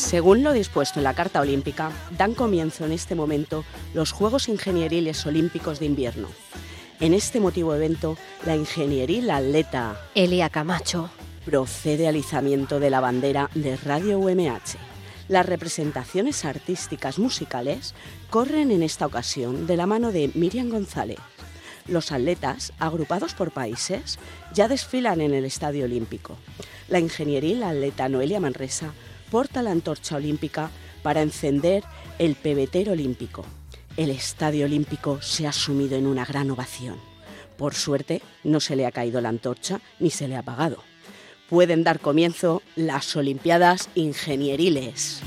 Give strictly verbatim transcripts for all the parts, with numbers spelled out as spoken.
Según lo dispuesto en la Carta Olímpica, dan comienzo en este momento los Juegos Ingenieriles Olímpicos de Invierno. En este emotivo evento, la ingenieril atleta Elia Camacho procede al izamiento de la bandera de Radio U M H. Las representaciones artísticas musicales corren en esta ocasión de la mano de Miriam González. Los atletas, agrupados por países, ya desfilan en el Estadio Olímpico. La ingenieril atleta Noelia Manresa porta la antorcha olímpica para encender el pebetero olímpico. El Estadio Olímpico se ha sumido en una gran ovación. Por suerte, no se le ha caído la antorcha ni se le ha apagado. Pueden dar comienzo las Olimpiadas Ingenieriles.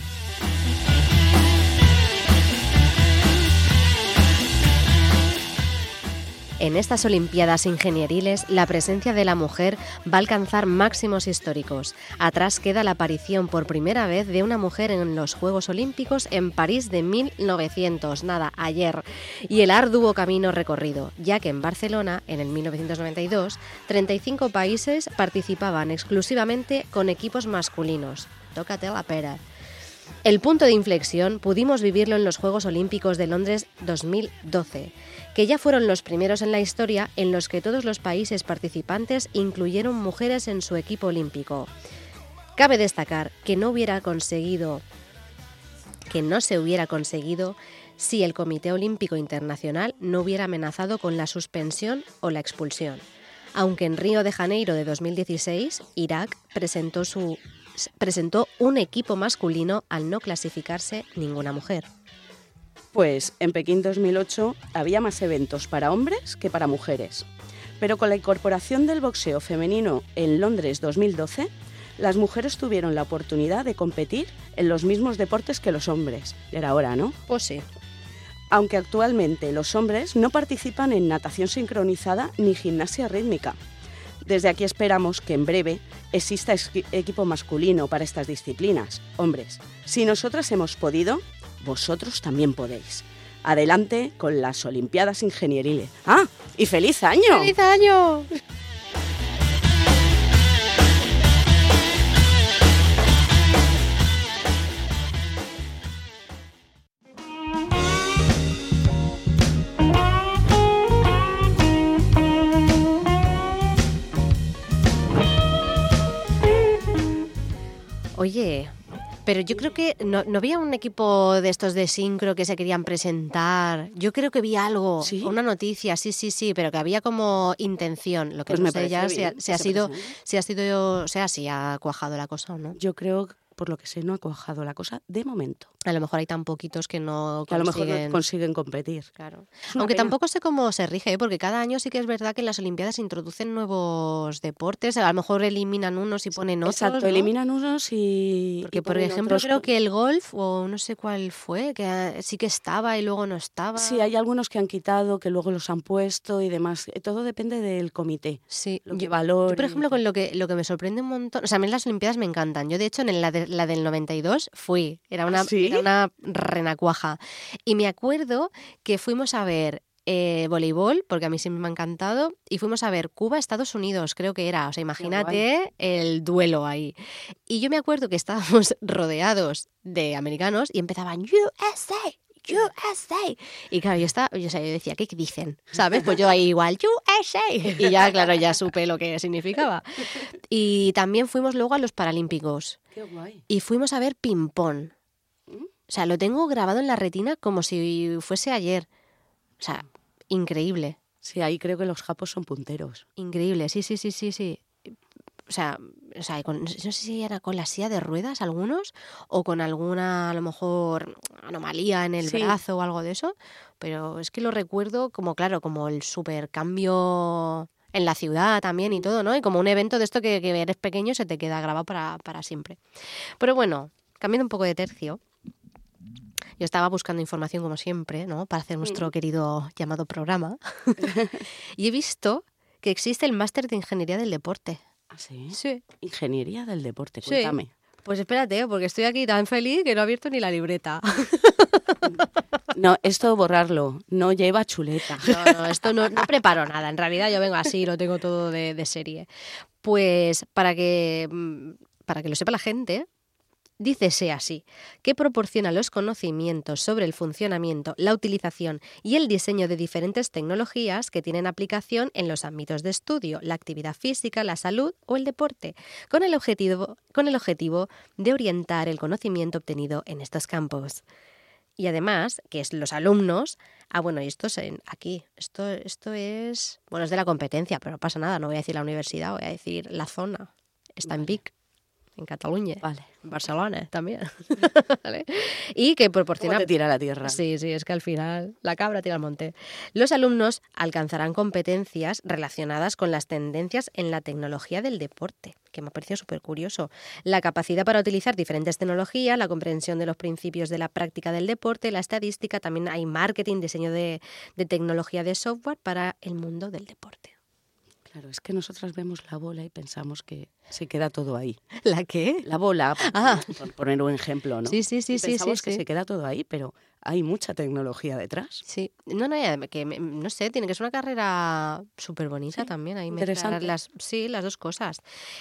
En estas Olimpiadas Ingenieriles, la presencia de la mujer va a alcanzar máximos históricos. Atrás queda la aparición por primera vez de una mujer en los Juegos Olímpicos en París de mil novecientos, nada, ayer, y el arduo camino recorrido, ya que en Barcelona, en el mil novecientos noventa y dos, treinta y cinco países participaban exclusivamente con equipos masculinos. Tócate la pera. El punto de inflexión pudimos vivirlo en los Juegos Olímpicos de Londres dos mil doce, que ya fueron los primeros en la historia en los que todos los países participantes incluyeron mujeres en su equipo olímpico. Cabe destacar que no hubiera conseguido, que no se hubiera conseguido si el Comité Olímpico Internacional no hubiera amenazado con la suspensión o la expulsión, aunque en Río de Janeiro de dos mil dieciséis, Irak presentó su presentó un equipo masculino al no clasificarse ninguna mujer. Pues en Pekín dos mil ocho había más eventos para hombres que para mujeres. Pero con la incorporación del boxeo femenino en Londres dos mil doce, las mujeres tuvieron la oportunidad de competir en los mismos deportes que los hombres. Era hora, ¿no? Pues sí. Aunque actualmente los hombres no participan en natación sincronizada ni gimnasia rítmica. Desde aquí esperamos que en breve exista equipo masculino para estas disciplinas. Hombres, si nosotras hemos podido, vosotros también podéis. Adelante con las Olimpiadas Ingenieriles. ¡Ah! ¡Y feliz año! ¡Feliz año! Oye, pero yo creo que no, no había un equipo de estos de sincro que se querían presentar. Yo creo que vi algo, ¿Sí? una noticia, sí, sí, sí, pero que había como intención. Lo que Pues no me sé ya parece si ha, bien si ha que se sido, presente. si ha sido, o sea, si ha cuajado la cosa o no. Yo creo, por lo que sé, no ha cuajado la cosa de momento. A lo mejor hay tan poquitos que no Que a lo consiguen... mejor no consiguen competir. Claro. Es una Aunque pena. tampoco sé cómo se rige, ¿eh? Porque cada año sí que es verdad que en las Olimpiadas se introducen nuevos deportes, a lo mejor eliminan unos y ponen otros, Exacto, ¿no? eliminan unos y... Porque, y por ponen ejemplo, otros. creo que el golf, o no sé cuál fue, que ah, sí que estaba y luego no estaba. Sí, hay algunos que han quitado, que luego los han puesto y demás. Todo depende del comité. Sí, Lo que yo, valore yo, por y ejemplo, tal. con lo que lo que me sorprende un montón, o sea, a mí las Olimpiadas me encantan. Yo, de hecho, en la, de, la del noventa y dos fui, era una, ¿Sí? era una renacuaja. Y me acuerdo que fuimos a ver eh, voleibol, porque a mí siempre me ha encantado, y fuimos a ver Cuba-Estados Unidos, creo que era. O sea, imagínate el duelo ahí. Y yo me acuerdo que estábamos rodeados de americanos y empezaban U S A, U S A. Y claro, yo, estaba, yo, o sea, yo decía, ¿qué dicen? ¿Sabes? Pues yo ahí igual, U S A. Y ya, claro, ya supe lo que significaba. Y también fuimos luego a los Paralímpicos. Qué guay. Y fuimos a ver ping-pong. O sea, lo tengo grabado en la retina como si fuese ayer. O sea, increíble. Sí, ahí creo que los japos son punteros. Increíble, sí, sí, sí, sí, sí. O sea, o sea con, no sé si era con la silla de ruedas algunos o con alguna, a lo mejor, anomalía en el Sí. brazo o algo de eso. Pero es que lo recuerdo como, claro, como el super cambio en la ciudad también y todo, ¿no? Y como un evento de esto que, que eres pequeño y se te queda grabado para, para siempre. Pero bueno, cambiando un poco de tercio. Yo estaba buscando información como siempre, ¿no? Para hacer nuestro querido llamado programa. Y he visto que existe el máster de Ingeniería del Deporte. ¿Ah, sí? Sí. Ingeniería del deporte, Sí. cuéntame. Pues espérate, porque estoy aquí tan feliz que no he abierto ni la libreta. No, esto borrarlo, no lleva chuleta. No, no, esto no, no preparo nada. En realidad yo vengo así, lo tengo todo de, de serie. Pues para que, para que lo sepa la gente, dícese así, que proporciona los conocimientos sobre el funcionamiento, la utilización y el diseño de diferentes tecnologías que tienen aplicación en los ámbitos de estudio, la actividad física, la salud o el deporte, con el objetivo, con el objetivo de orientar el conocimiento obtenido en estos campos. Y además, que es los alumnos, ah bueno, y esto es en, aquí, esto, esto es, bueno, es de la competencia, pero no pasa nada, no voy a decir la universidad, voy a decir la zona, está en Vic, en Cataluña, Vale. en Barcelona también, ¿vale? Y que proporciona... ¿Cómo te tira la tierra? Sí, sí, es que al final la cabra tira al monte. Los alumnos alcanzarán competencias relacionadas con las tendencias en la tecnología del deporte, que me ha parecido súper curioso. La capacidad para utilizar diferentes tecnologías, la comprensión de los principios de la práctica del deporte, la estadística, también hay marketing, diseño de, de tecnología de software para el mundo del deporte. Claro, es que nosotras vemos la bola y pensamos que se queda todo ahí. ¿La qué? La bola, Ah. por poner un ejemplo, ¿no? Sí, sí, sí, Y sí, pensamos sí, que sí. se queda todo ahí, pero hay mucha tecnología detrás. Sí, no, no, ya, que me- no sé, tiene que ser una carrera súper bonita Sí, también, ahí interesante. mezclar las, sí, las dos cosas.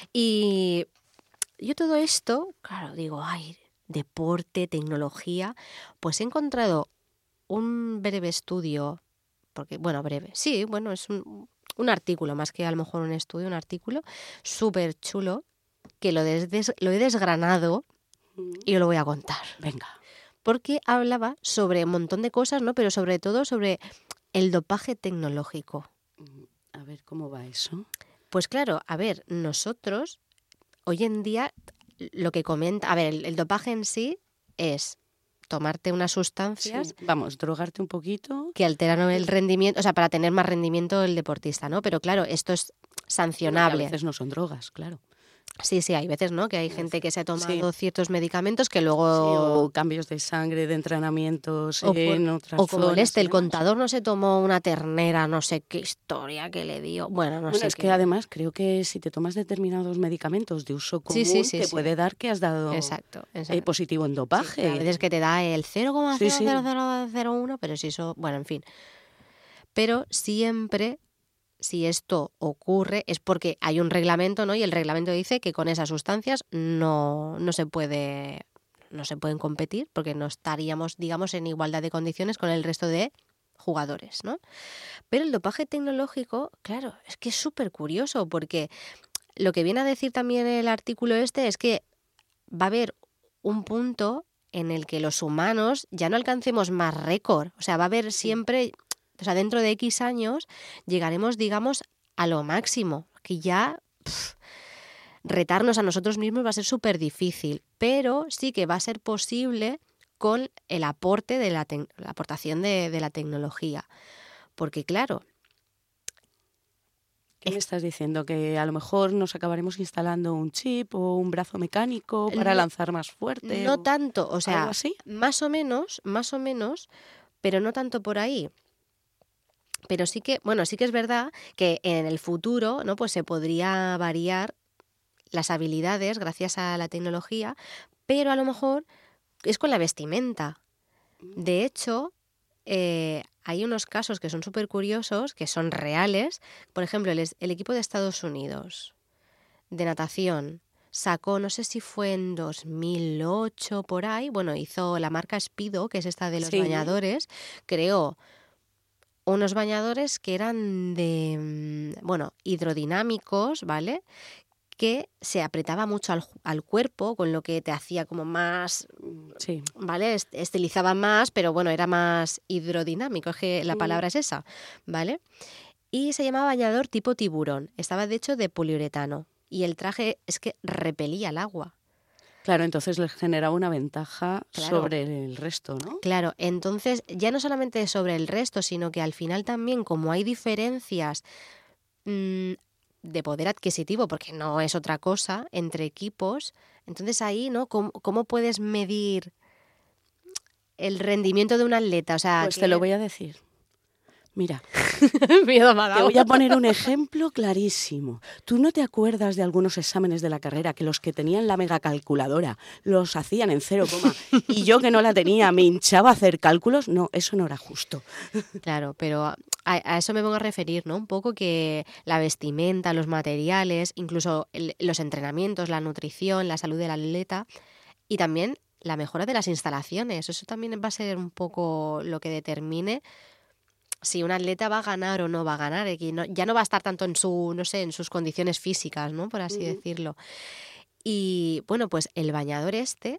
Y yo todo esto, claro, digo, ay, deporte, tecnología, pues he encontrado un breve estudio, porque, bueno, breve, sí, bueno, es un, un artículo, más que a lo mejor un estudio, un artículo súper chulo, que lo, des- des- lo he desgranado y os lo voy a contar. Venga. Porque hablaba sobre un montón de cosas, ¿no? Pero sobre todo sobre el dopaje tecnológico. A ver, ¿cómo va eso? Pues claro, a ver, nosotros hoy en día lo que comenta, a ver, el, el dopaje en sí es tomarte unas sustancias Sí, vamos, drogarte un poquito. que alteran el rendimiento, o sea, para tener más rendimiento el deportista, ¿no? Pero claro, esto es Bueno, que sancionable. a veces no son drogas, claro. Sí, sí, hay veces, ¿no? Que hay A gente que se ha tomado sí. ciertos medicamentos que Sí, luego... o cambios de sangre, de entrenamientos O, por- en otras o como el zonas este, y el demás. contador no se tomó una ternera, no sé qué historia que le dio. Bueno, no Bueno, sé es qué. que además creo que si te tomas determinados medicamentos de uso común, Sí, sí, sí, te sí. puede dar que has dado Exacto, eh, exacto. positivo en Sí, dopaje. a veces que te da el cero coma Sí, cero sí. cero cero cero uno, pero si eso, bueno, en fin. Pero siempre, si esto ocurre, es porque hay un reglamento, ¿no? Y el reglamento dice que con esas sustancias no, no se puede, no se pueden competir, porque no estaríamos, digamos, en igualdad de condiciones con el resto de jugadores, ¿no? Pero el dopaje tecnológico, claro, es que es súper curioso, porque lo que viene a decir también el artículo este es que va a haber un punto en el que los humanos ya no alcancemos más récord. O sea, va a haber siempre, o sea, dentro de X años llegaremos, digamos, a lo máximo, que ya pff, retarnos a nosotros mismos va a ser súper difícil, pero sí que va a ser posible con el aporte de la, tec- la aportación de, de la tecnología. Porque claro, ¿Qué me estás diciendo? ¿Que a lo mejor nos acabaremos instalando un chip o un brazo mecánico para No- lanzar más fuerte? no o tanto, o sea, algo así? más o menos, más o menos, pero no tanto por ahí. Pero sí que, bueno, sí que es verdad que en el futuro, ¿no? Pues se podría variar las habilidades gracias a la tecnología, pero a lo mejor es con la vestimenta. De hecho, eh, hay unos casos que son súper curiosos, que son reales. Por ejemplo, el, es- el equipo de Estados Unidos de natación sacó, no sé si fue en dos mil ocho por ahí, bueno, hizo la marca Speedo, que es esta de los Sí. bañadores, creó unos bañadores que eran de, mm, bueno, hidrodinámicos, ¿vale? Que se apretaba mucho al, ju- al cuerpo, con lo que te hacía como más, Sí. ¿vale? Est- Estilizaba más, pero bueno, era más hidrodinámico, es que la Mm. palabra es esa, ¿vale? Y se llamaba bañador tipo tiburón, estaba de hecho de poliuretano y el traje es que repelía el agua. Claro, entonces les generaba una ventaja Claro. sobre el resto, ¿no? Claro, entonces ya no solamente sobre el resto, sino que al final también como hay diferencias mm, de poder adquisitivo, porque no es otra cosa, entre equipos, entonces ahí, ¿no? ¿Cómo, cómo puedes medir el rendimiento de un atleta? O sea, Pues que... te lo voy a decir. Mira, Miedo me ha te dado. voy a poner un ejemplo clarísimo. ¿Tú no te acuerdas de algunos exámenes de la carrera que los que tenían la megacalculadora los hacían en cero coma y yo que no la tenía me hinchaba a hacer cálculos? No, eso no era justo. Claro, pero a, a eso me vengo a referir, ¿no? Un poco que la vestimenta, los materiales, incluso el- los entrenamientos, la nutrición, la salud del atleta Y también la mejora de las instalaciones. Eso también va a ser un poco lo que determine si un atleta va a ganar o no va a ganar. Aquí no, ya no va a estar tanto en su, no sé, en sus condiciones físicas, ¿no? Por así uh-huh. decirlo. Y bueno, pues el bañador este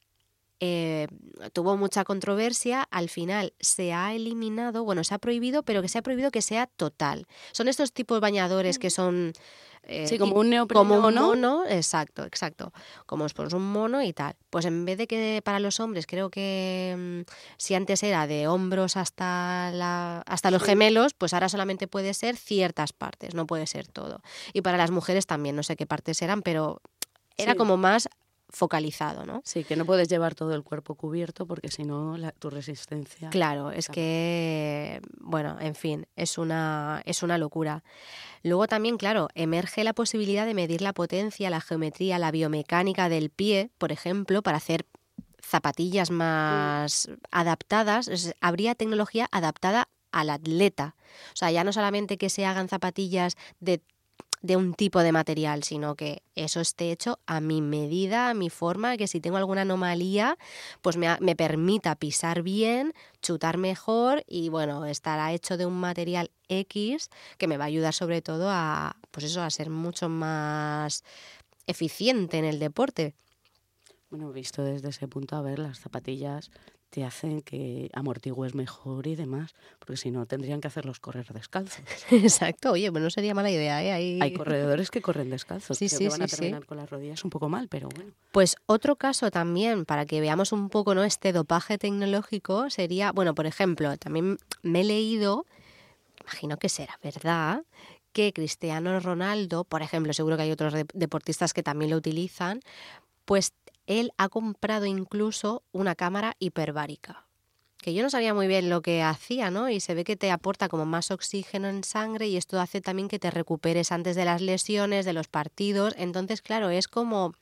eh, tuvo mucha controversia. Al final se ha eliminado, bueno, se ha prohibido, pero que se ha prohibido que sea total. Son estos tipos de bañadores que son... Eh, sí, como un neopreno, como un ¿no? mono, exacto, exacto. Como es pues, un mono y tal. Pues en vez de que para los hombres, creo que mmm, si antes era de hombros hasta la, hasta los sí. gemelos, pues ahora solamente puede ser ciertas partes, no puede ser todo. Y para las mujeres también, no sé qué partes eran, pero era sí. como más focalizado, ¿no? Sí, que no puedes llevar todo el cuerpo cubierto porque si no la, tu resistencia... Claro, es claro. que, bueno, en fin, es una, es una locura. Luego también, claro, emerge la posibilidad de medir la potencia, la geometría, la biomecánica del pie, por ejemplo, para hacer zapatillas más mm. adaptadas. Es, habría tecnología adaptada al atleta. O sea, ya no solamente que se hagan zapatillas de de un tipo de material, sino que eso esté hecho a mi medida, a mi forma, que si tengo alguna anomalía, pues me, me permita pisar bien, chutar mejor y bueno, estará hecho de un material X que me va a ayudar sobre todo a, pues eso, a ser mucho más eficiente en el deporte. Bueno, visto desde ese punto, a ver, las zapatillas te hacen que amortigües mejor y demás, porque si no tendrían que hacerlos correr descalzos. Exacto, oye, pues no sería mala idea, ¿eh? Ahí... Hay corredores que corren descalzos, sí, creo sí, que van sí, a terminar sí. con las rodillas un poco mal, pero bueno. Pues otro caso también, para que veamos un poco, ¿no?, este dopaje tecnológico, sería, bueno, por ejemplo, también me he leído, imagino que será verdad, que Cristiano Ronaldo, por ejemplo, seguro que hay otros de- deportistas que también lo utilizan, pues él ha comprado incluso una cámara hiperbárica, que yo no sabía muy bien lo que hacía, ¿no? Y se ve que te aporta como más oxígeno en sangre y esto hace también que te recuperes antes de las lesiones, de los partidos. Entonces, claro, es como...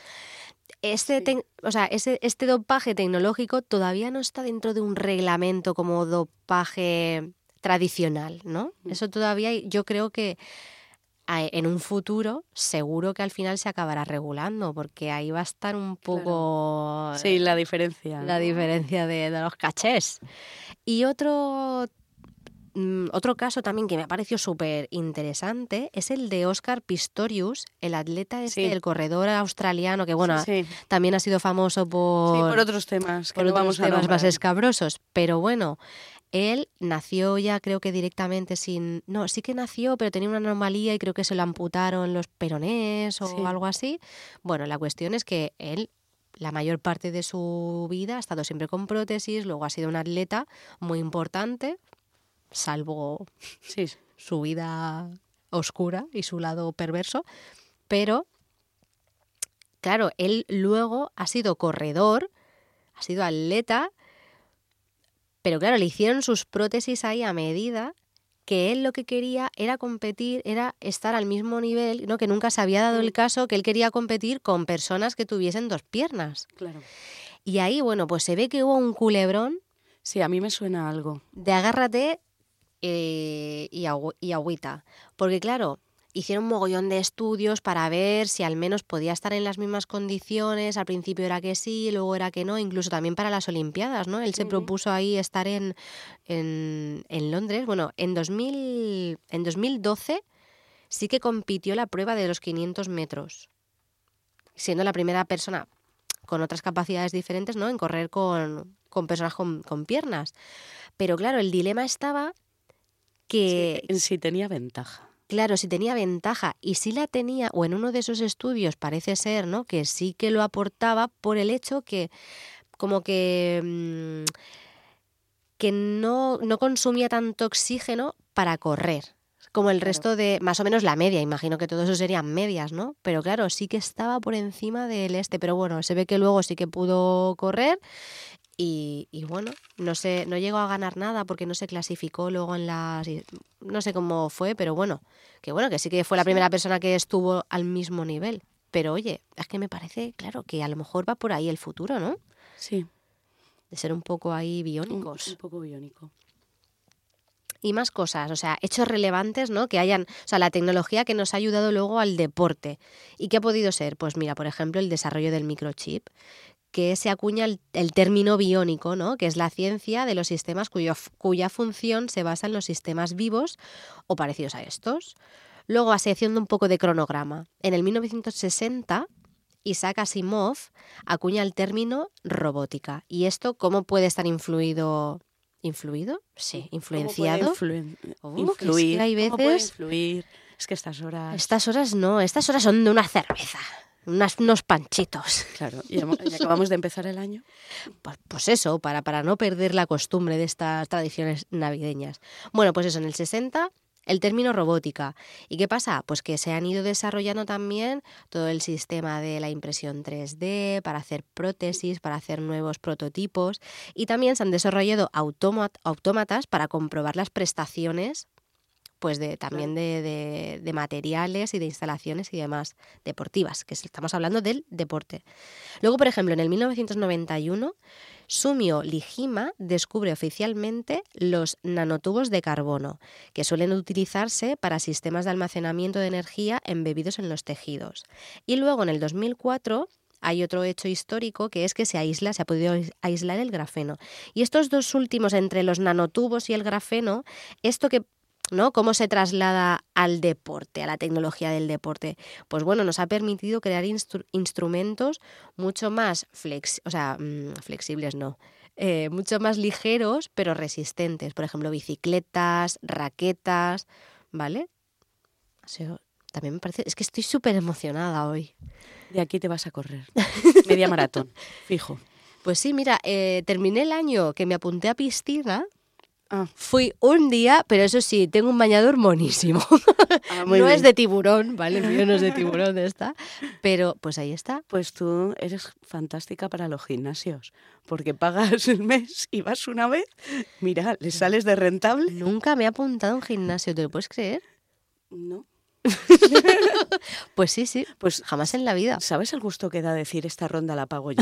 Este, te- o sea, ese, este dopaje tecnológico todavía no está dentro de un reglamento como dopaje tradicional, ¿no? Eso todavía yo creo que en un futuro seguro que al final se acabará regulando, porque ahí va a estar un poco... Claro. Sí, la diferencia. La ¿no? diferencia de, de los cachés. Y otro, mm, otro caso también que me ha parecido súper interesante es el de Oscar Pistorius, el atleta este, Sí. el corredor australiano, que bueno, Sí, sí. también ha sido famoso por, Sí, por otros temas, que por no otros vamos a temas nombrar. más escabrosos. Pero bueno, él nació ya creo que directamente sin... No, sí que nació, pero tenía una anomalía y creo que se lo amputaron los peronés o Sí. algo así. Bueno, la cuestión es que él, la mayor parte de su vida, ha estado siempre con prótesis, luego ha sido un atleta muy importante, salvo Sí. su vida oscura y su lado perverso, pero claro, él luego ha sido corredor, ha sido atleta, pero claro, le hicieron sus prótesis ahí a medida, que él lo que quería era competir, era estar al mismo nivel, ¿no? Que nunca se había dado el caso que él quería competir con personas que tuviesen dos piernas. Claro. Y ahí, bueno, pues se ve que hubo un culebrón. Sí, a mí me suena algo. De agárrate eh, y, agu- y agüita. Porque claro, hicieron un mogollón de estudios para ver si al menos podía estar en las mismas condiciones. Al principio era que sí, luego era que no, incluso también para las Olimpiadas, ¿no? Él se Uh-huh. propuso ahí estar en, en, en Londres. Bueno, en, dos mil, en dos mil doce sí que compitió la prueba de los quinientos metros, siendo la primera persona con otras capacidades diferentes, ¿no?, en correr con, con personas con, con piernas. Pero claro, el dilema estaba que... Sí, en sí tenía ventaja. Claro, si tenía ventaja y si la tenía, o en uno de esos estudios parece ser, ¿no?, que sí que lo aportaba por el hecho que como que, mmm, que no, no consumía tanto oxígeno para correr, como el Claro. resto de, más o menos la media, imagino que todo eso serían medias, ¿no? Pero claro, sí que estaba por encima del este, pero bueno, se ve que luego sí que pudo correr. Y, y bueno, no sé, no llegó a ganar nada porque no se clasificó luego en las... No sé cómo fue, pero bueno, que bueno, que sí que fue la Sí. primera persona que estuvo al mismo nivel. Pero oye, es que me parece, claro, que a lo mejor va por ahí el futuro, ¿no? Sí. De ser un poco ahí Un, biónicos. un poco biónico. Y más cosas, o sea, hechos relevantes, ¿no? Que hayan, o sea, la tecnología que nos ha ayudado luego al deporte. ¿Y qué ha podido ser? Pues mira, por ejemplo, el desarrollo del microchip, que se acuña el, el término biónico, ¿no? Que es la ciencia de los sistemas cuyo, cuya función se basa en los sistemas vivos o parecidos a estos. Luego, así haciendo un poco de cronograma. En el mil novecientos sesenta, Isaac Asimov acuña el término robótica. ¿Y esto cómo puede estar influido? ¿Influido? Sí, influenciado. ¿Cómo puede influ- Oh, influir? es que hay ¿Cómo puede veces... influir? Es que estas horas... Estas horas no, estas horas son de una cerveza, unas, unos panchitos. Claro, y, am- y acabamos de empezar el año. Pues, pues eso, para, para no perder la costumbre de estas tradiciones navideñas. Bueno, pues eso, en el sesenta... el término robótica. ¿Y qué pasa? Pues que se han ido desarrollando también todo el sistema de la impresión tres D para hacer prótesis, para hacer nuevos prototipos, y también se han desarrollado autómat- autómatas para comprobar las prestaciones, pues de, también de, de, de materiales y de instalaciones y demás deportivas, que estamos hablando del deporte. Luego, por ejemplo, en el mil novecientos noventa y uno, Sumio Lijima descubre oficialmente los nanotubos de carbono, que suelen utilizarse para sistemas de almacenamiento de energía embebidos en los tejidos. Y luego, en el dos mil cuatro, hay otro hecho histórico, que es que se aísla, se ha podido aislar el grafeno. Y estos dos últimos, entre los nanotubos y el grafeno, esto que ¿no? ¿Cómo se traslada al deporte, a la tecnología del deporte? Pues bueno, nos ha permitido crear instru- instrumentos mucho más flex- o sea, mmm, flexibles, no, eh, mucho más ligeros, pero resistentes. Por ejemplo, bicicletas, raquetas, ¿vale? O sea, también me parece, es que estoy súper emocionada hoy. De aquí te vas a correr. Media maratón, fijo. Pues sí, mira, eh, terminé el año que me apunté a piscina. Ah. Fui un día, pero eso sí, tengo un bañador monísimo. Ah, no bien. es de tiburón, ¿vale? El mío no es de tiburón, está. Pero pues ahí está. Pues tú eres fantástica para los gimnasios, porque pagas el mes y vas una vez, mira, ¿le sales de rentable? Nunca me he apuntado a un gimnasio, ¿te lo puedes creer? No. Pues sí, sí, Pues jamás en la vida. ¿sabes el gusto que da decir esta ronda la pago yo?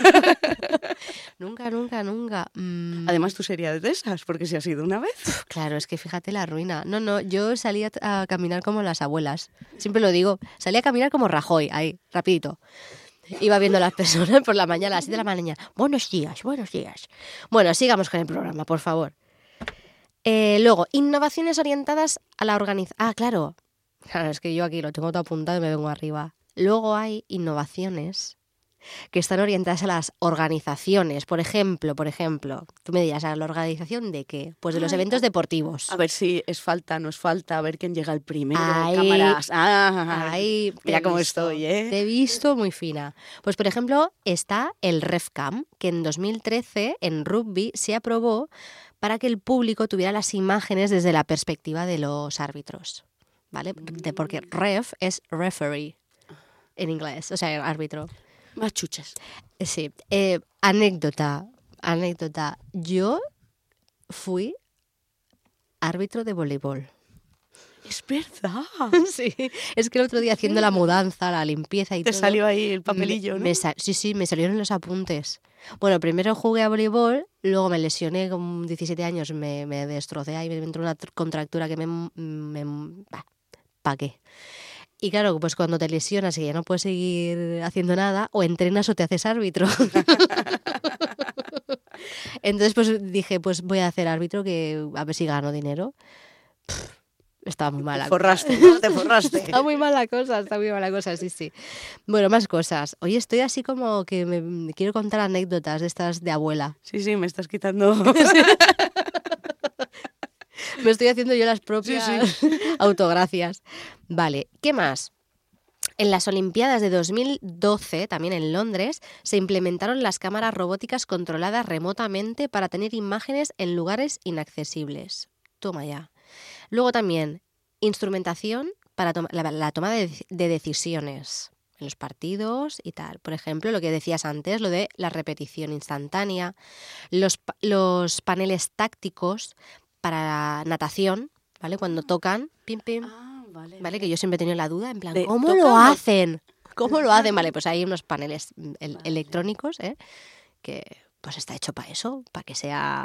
Nunca, nunca, nunca. Mm. Además tú serías de esas, porque si has ido una vez. Claro, es que fíjate la ruina. No, no, yo salía a caminar como las abuelas. Siempre lo digo. Salía a caminar como Rajoy, ahí, rapidito. Iba viendo a las personas por la mañana, a las siete de la mañana. Buenos días, buenos días. Bueno, sigamos con el programa, por favor. Eh, luego, innovaciones orientadas a la organización. Ah, claro. Claro, es que yo aquí lo tengo todo apuntado y me vengo arriba. Luego hay innovaciones que están orientadas a las organizaciones. Por ejemplo, por ejemplo, tú me dirás, ¿a la organización de qué? Pues de los Ay, eventos a, deportivos. A ver si es falta, no es falta, a ver quién llega el primero, Ahí, cámaras. Ah, ahí mira cómo visto, estoy, ¿eh? Te he visto muy fina. Pues, por ejemplo, está el RefCam, que en dos mil trece en rugby se aprobó para que el público tuviera las imágenes desde la perspectiva de los árbitros, ¿vale? De, porque ref es referee en inglés, o sea, árbitro. Más chuches. Sí. Eh, anécdota, anécdota. Yo fui árbitro de voleibol. Es verdad. Sí, es que el otro día haciendo la mudanza, la limpieza y Te todo... salió ahí el papelillo, me, ¿no? Me sa- sí, sí, me salieron los apuntes. Bueno, primero jugué a voleibol, luego me lesioné con diecisiete años, me, me destrocé ahí, me entró una contractura que me... me bah, ¿pa' qué? Y claro, pues cuando te lesionas y ya no puedes seguir haciendo nada, o entrenas o te haces árbitro. Entonces pues dije, pues voy a hacer árbitro, que a ver si gano dinero. Pff, estaba muy mala. Te forraste, ¿no? Te forraste. Está muy mala cosa, está muy mala cosa, sí, sí. Bueno, más cosas. Hoy estoy así como que me, me quiero contar anécdotas de estas de abuela. Sí, sí, me estás quitando... Me estoy haciendo yo las propias sí, sí. autogracias. Vale, ¿qué más? En las Olimpiadas de dos mil doce, también en Londres, se implementaron las cámaras robóticas controladas remotamente para tener imágenes en lugares inaccesibles. Toma ya. Luego también, instrumentación para to- la, la toma de, de decisiones en los partidos y tal. Por ejemplo, lo que decías antes, lo de la repetición instantánea, los, los paneles tácticos para natación, ¿vale? Cuando tocan, pim, pim, Ah, vale. ¿vale? Que yo siempre he tenido la duda, en plan, De, ¿cómo ¿tocan lo o- hacen? ¿Cómo lo hacen? Vale, pues hay unos paneles el- Vale. electrónicos, ¿eh? Que pues está hecho para eso, para que sea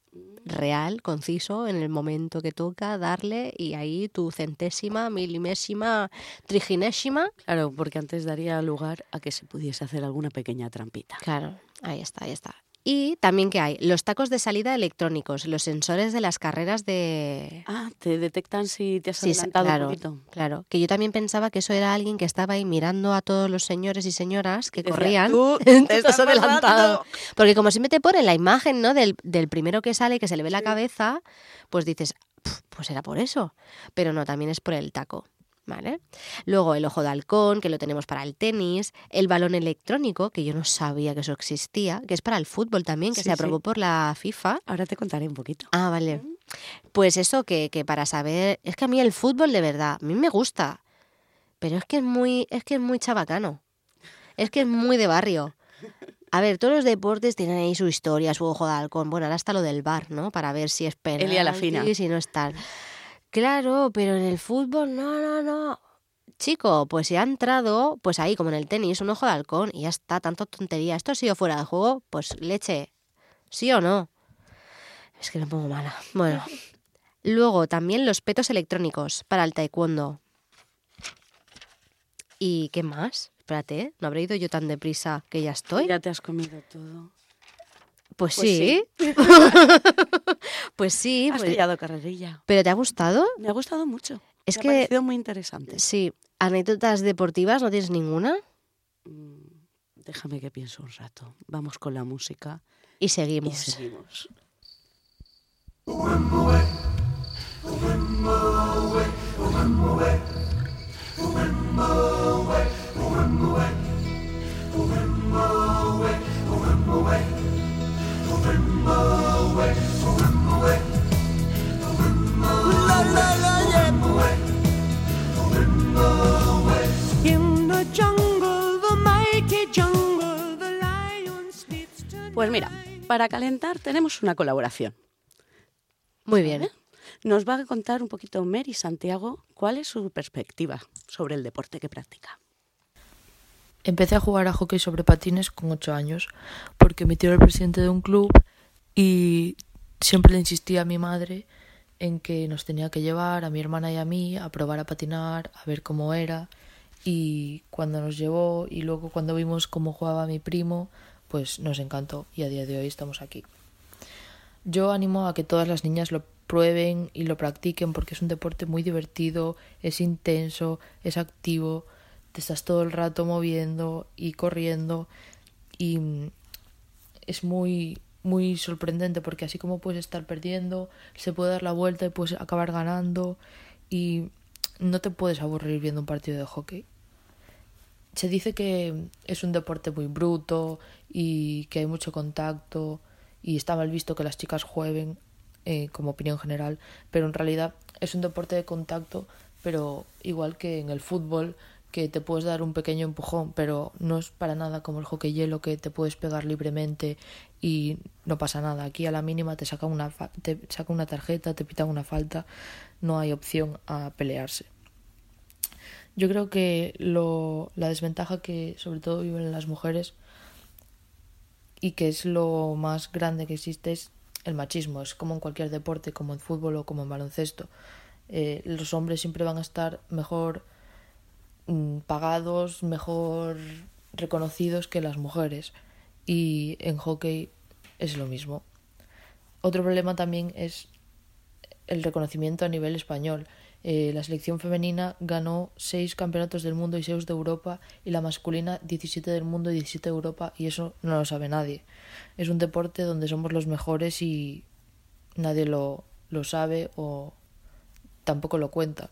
real, conciso, en el momento que toca, darle y ahí tu centésima, milimésima, triginésima. Claro, porque antes daría lugar a que se pudiese hacer alguna pequeña trampita. Claro, ahí está, ahí está. Y también que hay los tacos de salida electrónicos, los sensores de las carreras de... Ah, te detectan si te has Sí, adelantado claro, un poquito. Claro, que yo también pensaba que eso era alguien que estaba ahí mirando a todos los señores y señoras que Decía, corrían. tú Tú te estás adelantado. pasando. Porque como siempre te pone la imagen, ¿no? del, del primero que sale, que se le ve la Sí. cabeza, pues dices, pues era por eso. Pero no, también es por el taco. ¿Vale? Luego el ojo de halcón, que lo tenemos para el tenis, el balón electrónico, que yo no sabía que eso existía, que es para el fútbol también, que Sí, se aprobó sí. por la FIFA. Ahora te contaré un poquito. Ah, vale. Pues eso que, que para saber, es que a mí el fútbol de verdad, a mí me gusta, pero es que es muy, es que es muy chabacano, es que es muy de barrio. A ver, todos los deportes tienen ahí su historia, su ojo de halcón. Bueno, ahora está lo del V A R, ¿no? Para ver si es penalti, Elia la fina. si no es tal. Claro, pero en el fútbol, no, no, no. Chico, pues si ha entrado, pues ahí, como en el tenis, un ojo de halcón y ya está, tanto tontería. ¿Esto ha sido fuera de juego? Pues leche, ¿sí o no? Es que me pongo mala. Bueno, luego también los petos electrónicos para el taekwondo. ¿Y qué más? Espérate, ¿no habré ido yo tan deprisa que ya estoy? Ya te has comido todo. Pues, Pues sí. Pues sí. Has pues- pillado carrerilla. ¿Pero te ha gustado? Me ha gustado mucho. Es Me que- ha parecido muy interesante. Sí. ¿Anécdotas deportivas no tienes ninguna? Mm, Déjame que piense un rato. Vamos con la música Y y seguimos. seguimos. In the jungle, the mighty jungle, the lion sleeps tonight. Pues mira, para calentar tenemos una colaboración. Muy bien. Nos va a contar un poquito Mary Santiago cuál es su perspectiva sobre el deporte que practica. Empecé a jugar a hockey sobre patines con ocho años porque mi tío era el presidente de un club y siempre le insistía a mi madre en que nos tenía que llevar a mi hermana y a mí a probar a patinar, a ver cómo era, y cuando nos llevó y luego cuando vimos cómo jugaba mi primo, pues nos encantó y a día de hoy estamos aquí. Yo animo a que todas las niñas lo prueben y lo practiquen porque es un deporte muy divertido, es intenso, es activo, te estás todo el rato moviendo y corriendo y mm, es muy muy sorprendente porque así como puedes estar perdiendo, se puede dar la vuelta y puedes acabar ganando y no te puedes aburrir viendo un partido de hockey. Se dice que es un deporte muy bruto y que hay mucho contacto y está mal visto que las chicas jueguen, eh, como opinión general, pero en realidad es un deporte de contacto, pero igual que en el fútbol, que te puedes dar un pequeño empujón, pero no es para nada como el hockey hielo, que te puedes pegar libremente y no pasa nada. Aquí a la mínima te sacan una, fa- te sacan una tarjeta, te pitan una falta, no hay opción a pelearse. Yo creo que lo, la desventaja que sobre todo viven las mujeres y que es lo más grande que existe es el machismo. Es como en cualquier deporte, como en fútbol o como en baloncesto. Eh, los hombres siempre van a estar mejor mm, pagados, mejor reconocidos que las mujeres. Y en hockey es lo mismo. Otro problema también es el reconocimiento a nivel español. Eh, la selección femenina ganó seis campeonatos del mundo y seis de Europa, y la masculina diecisiete del mundo y diecisiete de Europa, y eso no lo sabe nadie. Es un deporte donde somos los mejores y nadie lo, lo sabe o tampoco lo cuenta.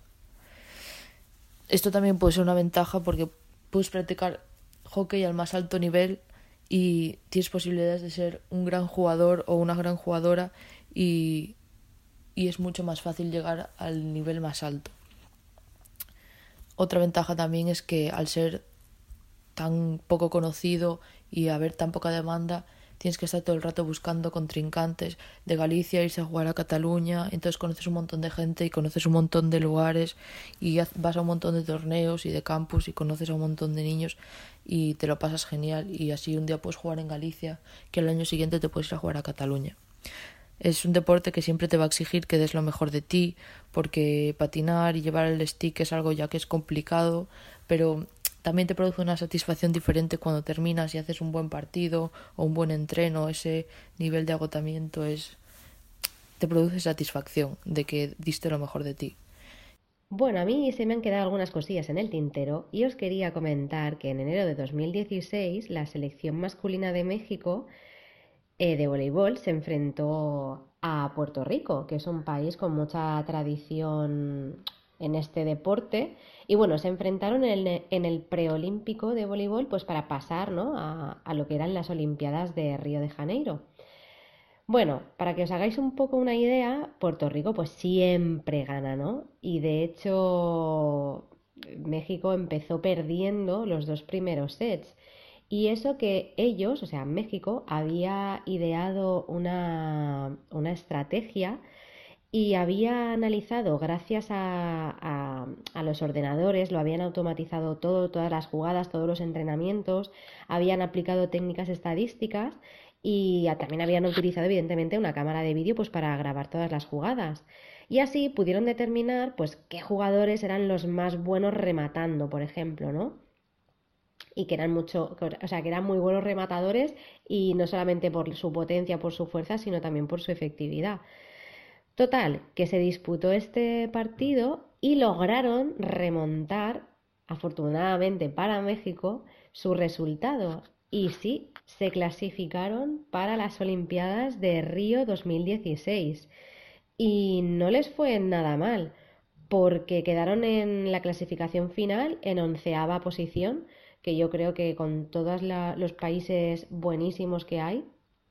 Esto también puede ser una ventaja porque puedes practicar hockey al más alto nivel y tienes posibilidades de ser un gran jugador o una gran jugadora y y es mucho más fácil llegar al nivel más alto. Otra ventaja también es que al ser tan poco conocido y haber tan poca demanda, tienes que estar todo el rato buscando contrincantes de Galicia, irse a jugar a Cataluña, entonces conoces un montón de gente y conoces un montón de lugares y vas a un montón de torneos y de campus y conoces a un montón de niños y te lo pasas genial, y así un día puedes jugar en Galicia que el año siguiente te puedes ir a jugar a Cataluña. Es un deporte que siempre te va a exigir que des lo mejor de ti, porque patinar y llevar el stick es algo ya que es complicado, pero también te produce una satisfacción diferente cuando terminas y haces un buen partido o un buen entreno. Ese nivel de agotamiento es te produce satisfacción de que diste lo mejor de ti. Bueno, a mí se me han quedado algunas cosillas en el tintero y os quería comentar que en enero de dos mil dieciséis la selección masculina de México eh, de voleibol se enfrentó a Puerto Rico, que es un país con mucha tradición en este deporte. Y bueno, se enfrentaron en el, en el preolímpico de voleibol pues para pasar, ¿no?, a, a lo que eran las Olimpiadas de Río de Janeiro. Bueno, para que os hagáis un poco una idea, Puerto Rico pues siempre gana, ¿no? Y de hecho México empezó perdiendo los dos primeros sets. Y eso que ellos, o sea, México, había ideado una, una estrategia y había analizado, gracias a, a- a los ordenadores, lo habían automatizado todo, todas las jugadas, todos los entrenamientos, habían aplicado técnicas estadísticas y a- también habían utilizado, evidentemente, una cámara de vídeo pues para grabar todas las jugadas. Y así pudieron determinar pues qué jugadores eran los más buenos rematando, por ejemplo, ¿no? Y que eran mucho, o sea, que eran muy buenos rematadores y no solamente por su potencia, por su fuerza, sino también por su efectividad. Total, que se disputó este partido y lograron remontar, afortunadamente para México, su resultado. Y sí, se clasificaron para las Olimpiadas de Río dos mil dieciséis. Y no les fue nada mal, porque quedaron en la clasificación final en onceava posición, que yo creo que con todos la- los países buenísimos que hay,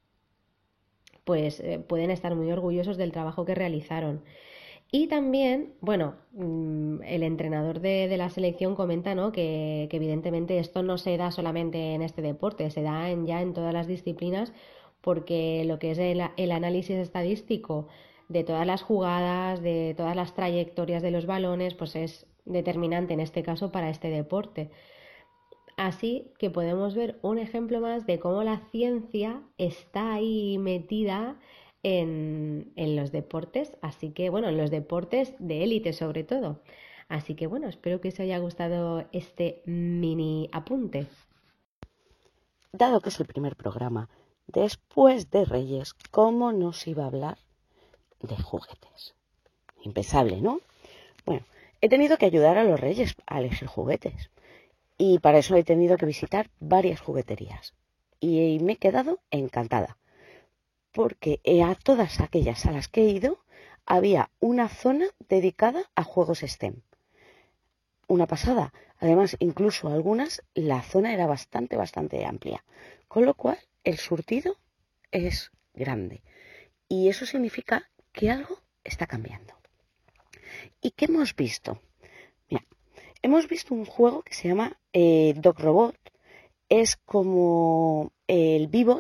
pues eh, pueden estar muy orgullosos del trabajo que realizaron. Y también, bueno, mm, el entrenador de, de la selección comenta, ¿no?, que, que evidentemente esto no se da solamente en este deporte, se da en, ya en todas las disciplinas, porque lo que es el, el análisis estadístico de todas las jugadas, de todas las trayectorias de los balones, pues es determinante en este caso para este deporte. Así que podemos ver un ejemplo más de cómo la ciencia está ahí metida en, en los deportes, así que bueno, en los deportes de élite sobre todo. Así que bueno, espero que os haya gustado este mini apunte. Dado que es el primer programa después de Reyes, ¿cómo nos iba a hablar de juguetes? Impensable, ¿no? Bueno, he tenido que ayudar a los Reyes a elegir juguetes y para eso he tenido que visitar varias jugueterías y me he quedado encantada porque a todas aquellas a las que he ido había una zona dedicada a juegos STEM. Una pasada. Además, incluso algunas, la zona era bastante, bastante amplia. Con lo cual, el surtido es grande. Y eso significa que algo está cambiando. ¿Y qué hemos visto? Mira, hemos visto un juego que se llama eh, Dog Robot. Es como el Bebop,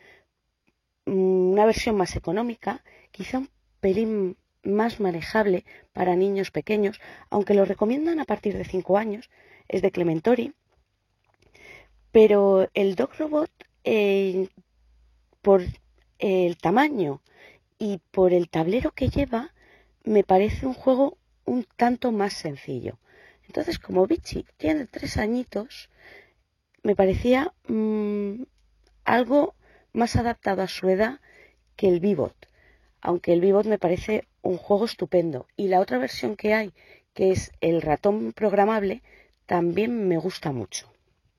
una versión más económica, quizá un pelín más manejable para niños pequeños, aunque lo recomiendan a partir de cinco años, es de Clementori, pero el Dog Robot, eh, por el tamaño y por el tablero que lleva, me parece un juego un tanto más sencillo. Entonces, como Bichi tiene tres añitos, me parecía mmm, algo más adaptado a su edad que el Bebop, aunque el Bebop me parece un juego estupendo. Y la otra versión que hay, que es el ratón programable, también me gusta mucho.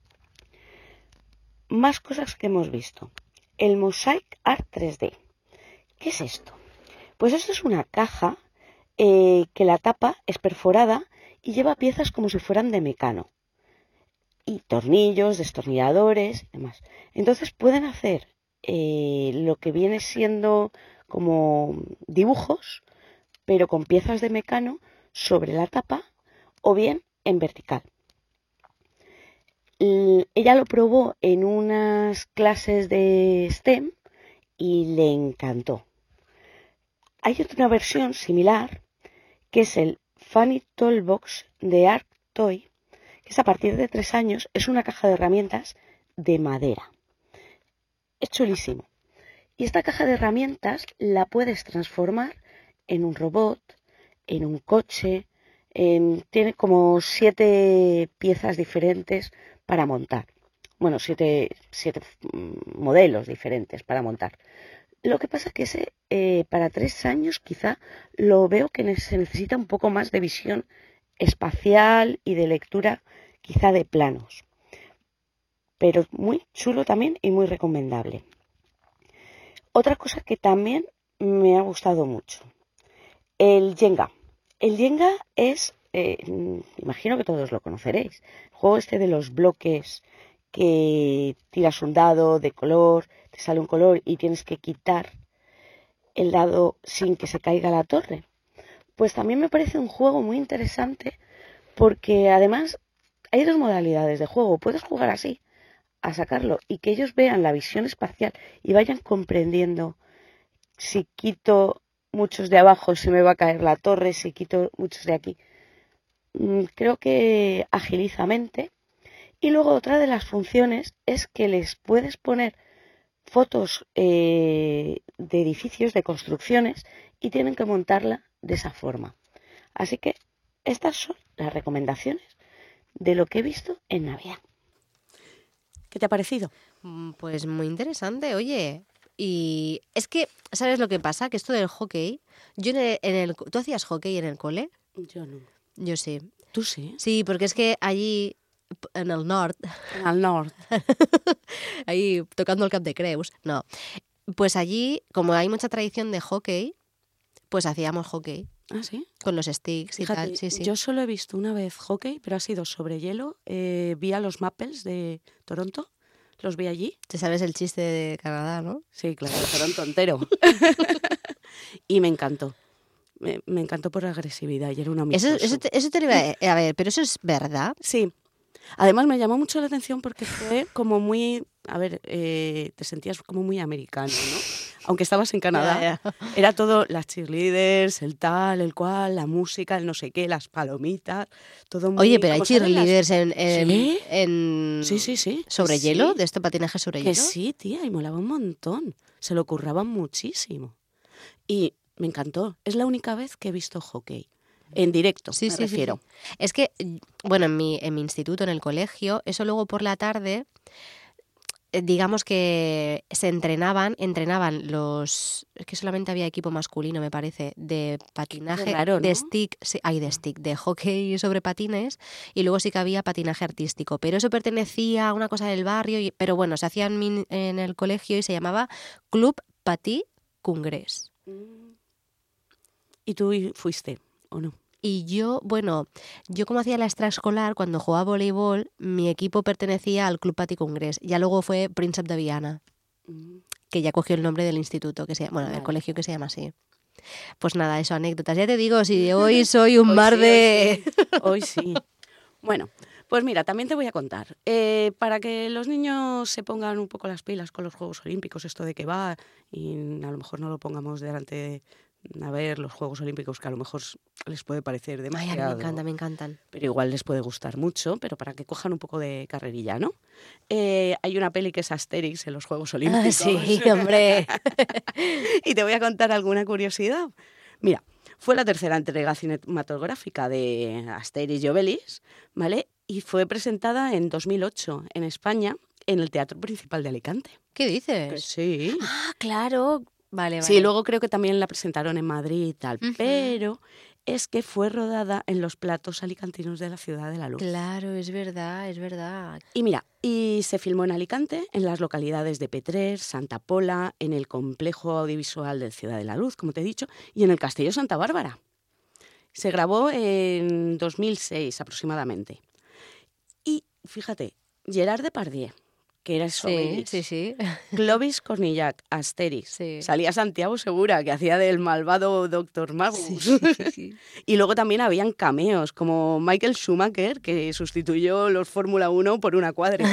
Más cosas que hemos visto. El Mosaic Art tres D. ¿Qué es esto? Pues esto es una caja eh, que la tapa es perforada y lleva piezas como si fueran de Mecano. Y tornillos, destornilladores y demás. Entonces pueden hacer eh, lo que viene siendo como dibujos, pero con piezas de Mecano sobre la tapa o bien en vertical. L- ella lo probó en unas clases de STEM y le encantó. Hay otra versión similar que es el Funny Toolbox de Art Toy, que es a partir de tres años, es una caja de herramientas de madera. Es chulísimo. Y esta caja de herramientas la puedes transformar en un robot, en un coche, en, tiene como siete piezas diferentes para montar. Bueno, siete, siete modelos diferentes para montar. Lo que pasa es que ese, eh, para tres años quizá lo veo que se necesita un poco más de visión espacial y de lectura quizá de planos. Pero muy chulo también y muy recomendable. Otra cosa que también me ha gustado mucho, el Jenga. El Jenga es, eh, imagino que todos lo conoceréis, el juego este de los bloques que tiras un dado de color, te sale un color y tienes que quitar el dado sin que se caiga la torre. Pues también me parece un juego muy interesante porque además hay dos modalidades de juego. Puedes jugar así, a sacarlo, y que ellos vean la visión espacial y vayan comprendiendo si quito muchos de abajo se me va a caer la torre, si quito muchos de aquí. Creo que agiliza mente. Y luego otra de las funciones es que les puedes poner fotos eh, de edificios, de construcciones, y tienen que montarla de esa forma. Así que estas son las recomendaciones de lo que he visto en Navidad. ¿Qué te ha parecido? Pues muy interesante, oye. Y es que, ¿sabes lo que pasa? Que esto del hockey, yo en el, en el ¿tú hacías hockey en el cole? Yo no. Yo sí. ¿Tú sí? Sí, porque es que allí, en el nord, Al norte. ahí tocando el Cap de Creus, no. Pues allí, como hay mucha tradición de hockey, pues hacíamos hockey. ¿Ah, sí? Con los sticks y Fíjate, tal, sí, sí. yo solo he visto una vez hockey, pero ha sido sobre hielo. Eh, vi a los Maples de Toronto, los vi allí. Te sabes el chiste de Canadá, ¿no? Sí, claro, Toronto entero. Y me encantó. Me, me encantó por la agresividad y era una Eso, eso, te, eso te lo iba a... A ver, pero eso es verdad. Sí. Además me llamó mucho la atención porque fue como muy... A ver, eh, te sentías como muy americano, ¿no? Aunque estabas en Canadá, Ya, ya. era todo las cheerleaders, el tal, el cual, la música, el no sé qué, las palomitas, todo muy... Oye, pero hay ¿cómo salen las- cheerleaders en, en, ¿Sí? en- Sí, sí, sí. sobre Sí. hielo, de este patinaje sobre Que hielo. sí, tía, y molaba un montón. Se lo curraban muchísimo. Y me encantó. Es la única vez que he visto hockey. En directo, Sí, me sí, sí, refiero. sí. Es que, bueno, en mi, en mi instituto, en el colegio, eso luego por la tarde, eh, digamos que se entrenaban, entrenaban los... Es que solamente había equipo masculino, me parece, de patinaje, raro, de ¿no? stick, sí, ay, de stick, de hockey sobre patines, y luego sí que había patinaje artístico. Pero eso pertenecía a una cosa del barrio, y, pero bueno, se hacía en, mi- en el colegio y se llamaba Club Patí Congrés. ¿Y tú fuiste o no? Y yo, bueno, yo como hacía la extraescolar, cuando jugaba voleibol, mi equipo pertenecía al Club Patí Congrés. Ya luego fue Príncep de Viana, que ya cogió el nombre del instituto, que se, bueno, del Vale. colegio que se llama así. Pues nada, eso, anécdotas. Ya te digo, si hoy soy un Hoy mar sí, de... Hoy sí. Hoy sí. Bueno, pues mira, también te voy a contar. Eh, para que los niños se pongan un poco las pilas con los Juegos Olímpicos, esto de que va, y a lo mejor no lo pongamos delante de, a ver, los Juegos Olímpicos, que a lo mejor les puede parecer Ay, demasiado. a mí me encanta, me encantan. Pero igual les puede gustar mucho, pero para que cojan un poco de carrerilla, ¿no? Eh, hay una peli que es Asterix en los Juegos Olímpicos. Ah, sí, hombre. Y te voy a contar alguna curiosidad. Mira, fue la tercera entrega cinematográfica de Asterix y Obelix, ¿vale? Y fue presentada en dos mil ocho en España, en el Teatro Principal de Alicante. ¿Qué Que dices? sí. Ah, claro. Vale, vale. Sí, luego creo que también la presentaron en Madrid y tal, Ujú. pero es que fue rodada en los platos alicantinos de la Ciudad de la Luz. Claro, es verdad, es verdad. Y mira, y se filmó en Alicante, en las localidades de Petrer, Santa Pola, en el complejo audiovisual de Ciudad de la Luz, como te he dicho, y en el Castillo Santa Bárbara. Se grabó en dos mil seis aproximadamente. Y fíjate, Gerard Depardieu, que era Sí, Obelix, sí, sí. Clovis Cornillac, Asterix, Sí. salía Santiago Segura, que hacía del malvado doctor Magus. Sí, sí, sí, sí. Y luego también habían cameos, como Michael Schumacher, que sustituyó los Fórmula uno por una cuadriga.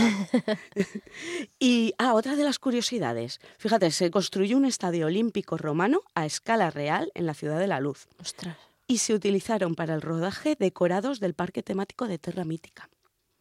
Y, ah, otra de las curiosidades. Fíjate, se construyó un estadio olímpico romano a escala real en la Ciudad de la Luz. Ostras. Y se utilizaron para el rodaje decorados del parque temático de Terra Mítica.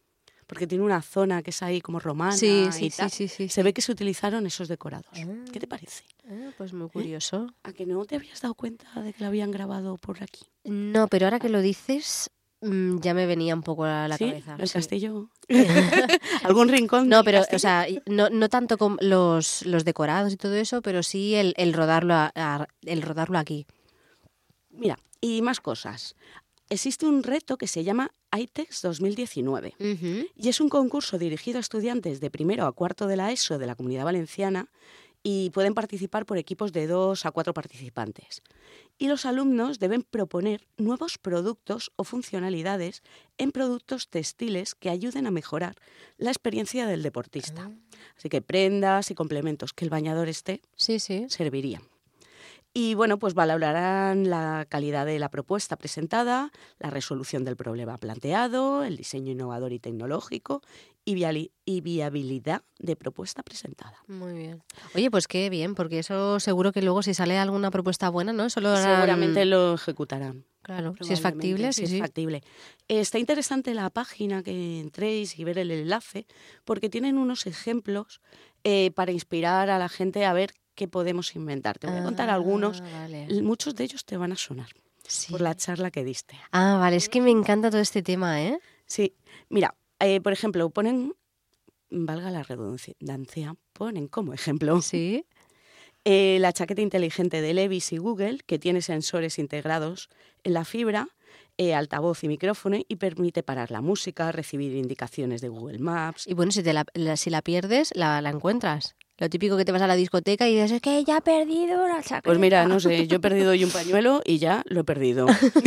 porque tiene una zona que es ahí como romana Sí, y sí, tal. sí, sí, sí, Se sí. ve que se utilizaron esos decorados. Ah. ¿Qué te parece? Ah, pues muy curioso. ¿A que no te habías dado cuenta de que lo habían grabado por aquí? No, pero ahora que lo dices, mm, ya me venía un poco a la ¿Sí? cabeza. El sí. castillo. ¿Algún rincón? No, del pero, o castillo? sea, no, no tanto con los, los decorados y todo eso, pero sí el, el rodarlo a- a- el rodarlo aquí. Mira, y más cosas. Existe un reto que se llama ITEX dos mil diecinueve Ujú. y es un concurso dirigido a estudiantes de primero a cuarto de la ESO de la Comunidad Valenciana y pueden participar por equipos de dos a cuatro participantes. Y los alumnos deben proponer nuevos productos o funcionalidades en productos textiles que ayuden a mejorar la experiencia del deportista. Así que prendas y complementos que el bañador esté Sí, sí. servirían. Y bueno, pues valorarán la calidad de la propuesta presentada, la resolución del problema planteado, el diseño innovador y tecnológico y, viali- y viabilidad de propuesta presentada. Muy bien. Oye, pues qué bien, porque eso seguro que luego si sale alguna propuesta buena, ¿no? Solo harán- Seguramente lo ejecutarán. Claro, si es Probablemente, factible, si sí, es sí. factible. Está interesante la página que entréis y ver el enlace, porque tienen unos ejemplos eh, para inspirar a la gente a ver qué podemos inventar. Te voy a contar Ah, algunos. vale. L- Muchos de ellos te van a sonar Sí. por la charla que diste. Ah, vale, es que me encanta todo este tema, ¿eh? Sí, mira, eh, por ejemplo, ponen, valga la redundancia, ponen como ejemplo Sí. eh, la chaqueta inteligente de Levi's y Google, que tiene sensores integrados en la fibra, eh, altavoz y micrófono, y permite parar la música, recibir indicaciones de Google Maps. Y bueno, si, te la, la- si la pierdes, la, la encuentras. Lo típico que te vas a la discoteca y dices, es que ya he perdido la chaqueta. Pues mira, no sé, yo he perdido hoy un pañuelo y ya lo he perdido.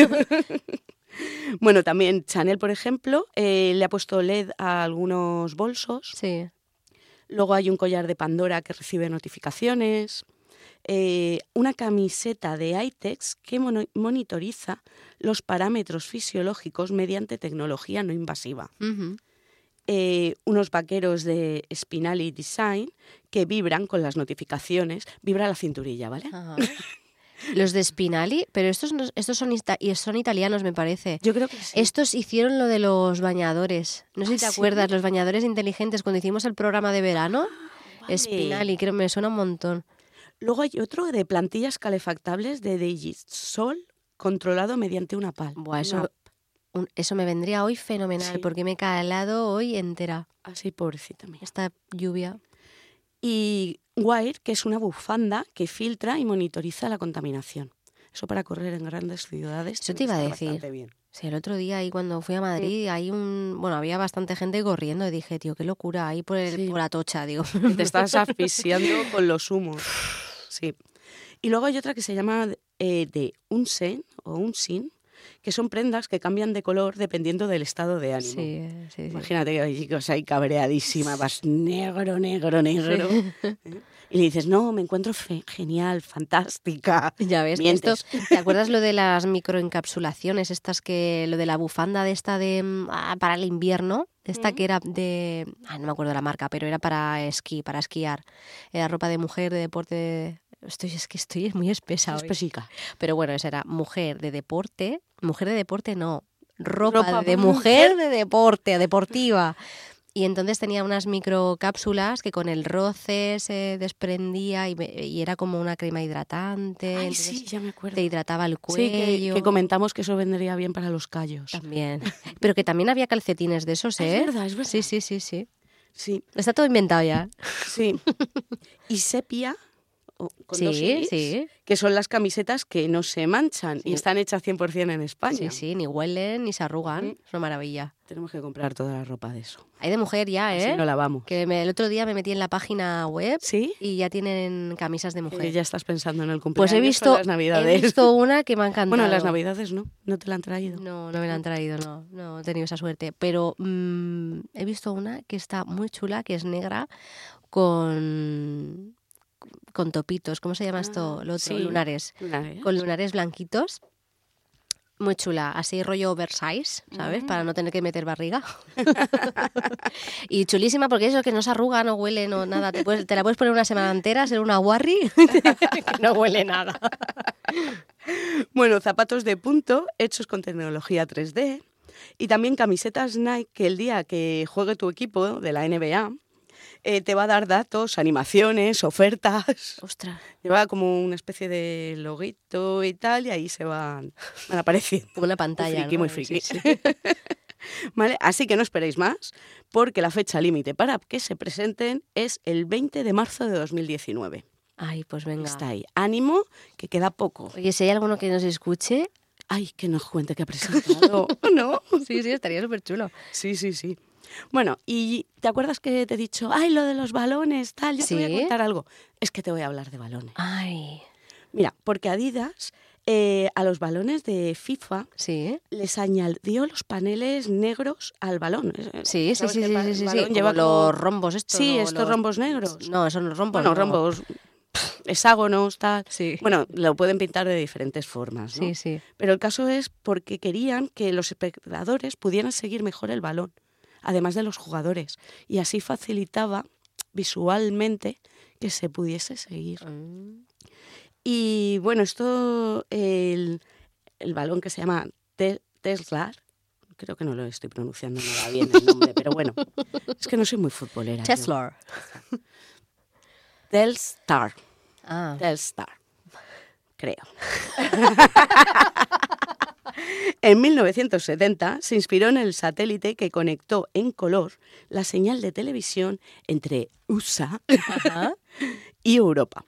Bueno, también Chanel, por ejemplo, eh, le ha puesto L E D a algunos bolsos. Sí. Luego hay un collar de Pandora que recibe notificaciones. Eh, una camiseta de ITEX que mono- monitoriza los parámetros fisiológicos mediante tecnología no invasiva. Ujú. Eh, unos vaqueros de Spinelli Design que vibran con las notificaciones. Vibra la cinturilla, ¿vale? Ajá. Los de Spinelli, pero estos, no- estos son, ita- y son italianos, me parece. Yo creo que sí. Estos hicieron lo de los bañadores. No sé si te ¿Ah, sí? acuerdas, los bañadores inteligentes, cuando hicimos el programa de verano. Vale. Spinelli, creo que me suena un montón. Luego hay otro de plantillas calefactables de Digisol controlado mediante una pal. Buah, una eso, app. un- eso me vendría hoy fenomenal, Sí. porque me he calado hoy entera Así, pobrecita mía. esta lluvia. Y Wire, que es una bufanda que filtra y monitoriza la contaminación. Eso para correr en grandes ciudades. Eso te tiene iba a que estar decir. bastante bien. Sí, el otro día ahí cuando fui a Madrid, hay un, bueno, había bastante gente corriendo y dije, tío, qué locura, ahí por, el, Sí. por Atocha, digo. Que te estás asfixiando con los humos. Sí. Y luego hay otra que se llama eh, de Unsen o Unsin, que son prendas que cambian de color dependiendo del estado de ánimo. Sí, sí, sí. Imagínate que hay chicos ahí cabreadísima, vas negro, negro, negro. ¿eh? Y le dices, no, me encuentro fe- genial, fantástica. Ya ves, Mientes. esto, ¿te acuerdas lo de las microencapsulaciones? Estas que, lo de la bufanda de esta de mm, ah, para el invierno, esta que era de, ah, no me acuerdo la marca, pero era para esquí, para esquiar. Era ropa de mujer, de deporte. Estoy, es que estoy muy espesa hoy. Espesica. Pero bueno, esa era mujer de deporte, mujer de deporte no, ropa, Ropa de para mujer de deporte, deportiva. Y entonces tenía unas microcápsulas que con el roce se desprendía y, me- y era como una crema hidratante. Ay, entonces sí, ya me acuerdo. te hidrataba el Sí, cuello. que, que comentamos que eso vendría bien para los callos. También. Pero que también había calcetines de esos, Ah, ¿eh? es verdad, es verdad. Sí, sí, sí, sí. Sí, Está todo inventado ya. sí. Y sepia, o con dos Sí, i's, sí. que son las camisetas que no se manchan y Sí. están hechas cien por ciento en España. Sí, sí, ni huelen ni se arrugan. Ujú. Es una maravilla. Tenemos que comprar toda la ropa de eso. Hay de mujer ya, ¿eh? Así no lavamos. Que me- el otro día me metí en la página web ¿Sí? y ya tienen camisas de mujer. Que ya estás pensando en el Pues cumpleaños he o visto, las navidades. he visto una que me ha encantado. Bueno, las navidades no, no te la han traído. No, no me la han traído, no, no he tenido esa suerte. Pero mm, he visto una que está muy chula, que es negra, con, con topitos. ¿Cómo se llama esto? Ah, Lo otro, sí. lunares. Lunares. Con lunares blanquitos. Muy chula, así rollo oversize, ¿sabes? Mm. Para no tener que meter barriga. Y chulísima porque eso que no se arruga, no huele, no nada. Te, puedes- te la puedes poner una semana entera, ser una warri, que no huele nada. Bueno, zapatos de punto hechos con tecnología tres D, Y también camisetas Nike que el día que juegue tu equipo de la N B A eh, te va a dar datos, animaciones, ofertas. Ostras. Lleva como una especie de loguito y tal, y ahí se van, van apareciendo. Como una pantalla. Muy friki, ¿no? muy friki. Sí, sí. ¿Vale? Así que no esperéis más, porque la fecha límite para que se presenten es el veinte de marzo de dos mil diecinueve. Ay, pues venga. Está ahí. Ánimo, que queda poco. Oye, si hay alguno que nos escuche... Ay, que nos cuente que ha presentado. ¿No? Sí, sí, estaría súper chulo. Sí, sí, sí. Bueno, y ¿te acuerdas que te he dicho, ay, lo de los balones, tal? Yo te voy Sí. a contar algo. Es que te voy a hablar de balones. Ay, Mira, porque Adidas eh, a los balones de FIFA sí. les añadió los paneles negros al balón. Sí, sí, ¿Sabes sí, que sí, el pa- sí, el sí, balón sí. lleva Como como- los rombos estos. Sí, ¿no? estos Los- rombos negros. No, son los rombos. Bueno, no. rombos, hexágonos, tal. Sí. Bueno, lo pueden pintar de diferentes formas, ¿no? Sí, sí. Pero el caso es porque querían que los espectadores pudieran seguir mejor el balón, además de los jugadores. Y así facilitaba visualmente que se pudiese seguir. Mm. Y bueno, esto, el, el balón que se llama Te- Tesla, creo que no lo estoy pronunciando nada bien el nombre, pero bueno, es que no soy muy futbolera. yo. Tesla. Telstar, Ah. Telstar, creo. En mil novecientos setenta se inspiró en el satélite que conectó en color la señal de televisión entre U S A Ajá. y Europa.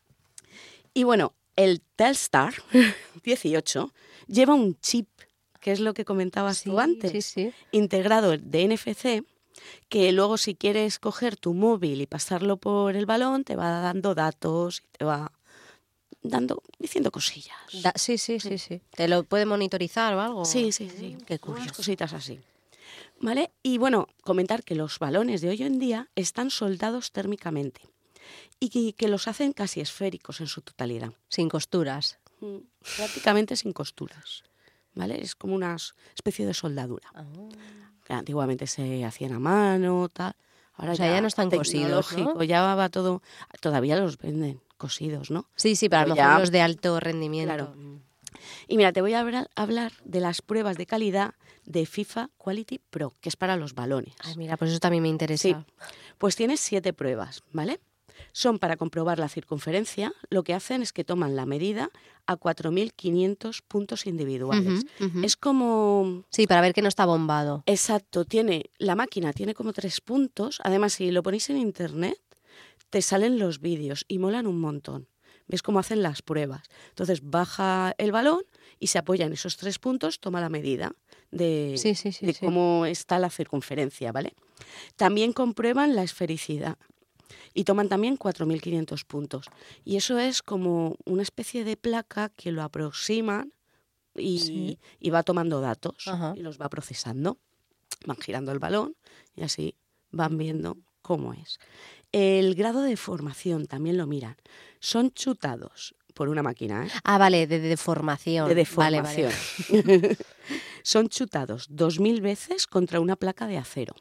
Y bueno, el Telstar dieciocho lleva un chip, que es lo que comentabas Sí, tú antes, sí, sí. integrado de N F C, que luego si quieres coger tu móvil y pasarlo por el balón, te va dando datos y te va dando, diciendo cosillas. Da- sí, sí, sí, sí. ¿Te lo puede monitorizar o algo? Sí, sí, sí. Qué Unas curioso. cositas así. ¿Vale? Y bueno, comentar que los balones de hoy en día están soldados térmicamente y que, que los hacen casi esféricos en su totalidad. Sin costuras. Mm, Prácticamente sin costuras. ¿Vale? Es como una s- especie de soldadura. Ah. Que antiguamente se hacían a mano, tal. Ahora O sea, ya no están cosidos, tecnológico, ¿no? ya va todo. Todavía los venden cosidos, ¿no? Sí, sí, para a lo Pero mejor ya- los de alto rendimiento. Claro. Y mira, te voy a hablar, hablar de las pruebas de calidad de FIFA Quality Pro, que es para los balones. Ay, mira, pues eso también me interesa. Sí, pues tienes siete pruebas, ¿vale? Son para comprobar la circunferencia. Lo que hacen es que toman la medida a cuatro mil quinientos puntos individuales. Ujú, ujú. Es como... Sí, para ver que no está bombado. Exacto, tiene, la máquina tiene como tres puntos. Además, si lo ponéis en internet, te salen los vídeos y molan un montón. Ves cómo hacen las pruebas. Entonces, baja el balón y se apoya en esos tres puntos, toma la medida de, Sí, sí, sí, de sí. cómo está la circunferencia, ¿vale? También comprueban la esfericidad y toman también cuatro mil quinientos puntos. Y eso es como una especie de placa que lo aproximan y, Sí. y va tomando datos Ajá. y los va procesando. Van girando el balón y así van viendo cómo es. El grado de formación también lo miran. Son chutados por una máquina, ¿eh? Ah, vale, de deformación. De Vale, vale. deformación. Son chutados dos mil veces contra una placa de acero.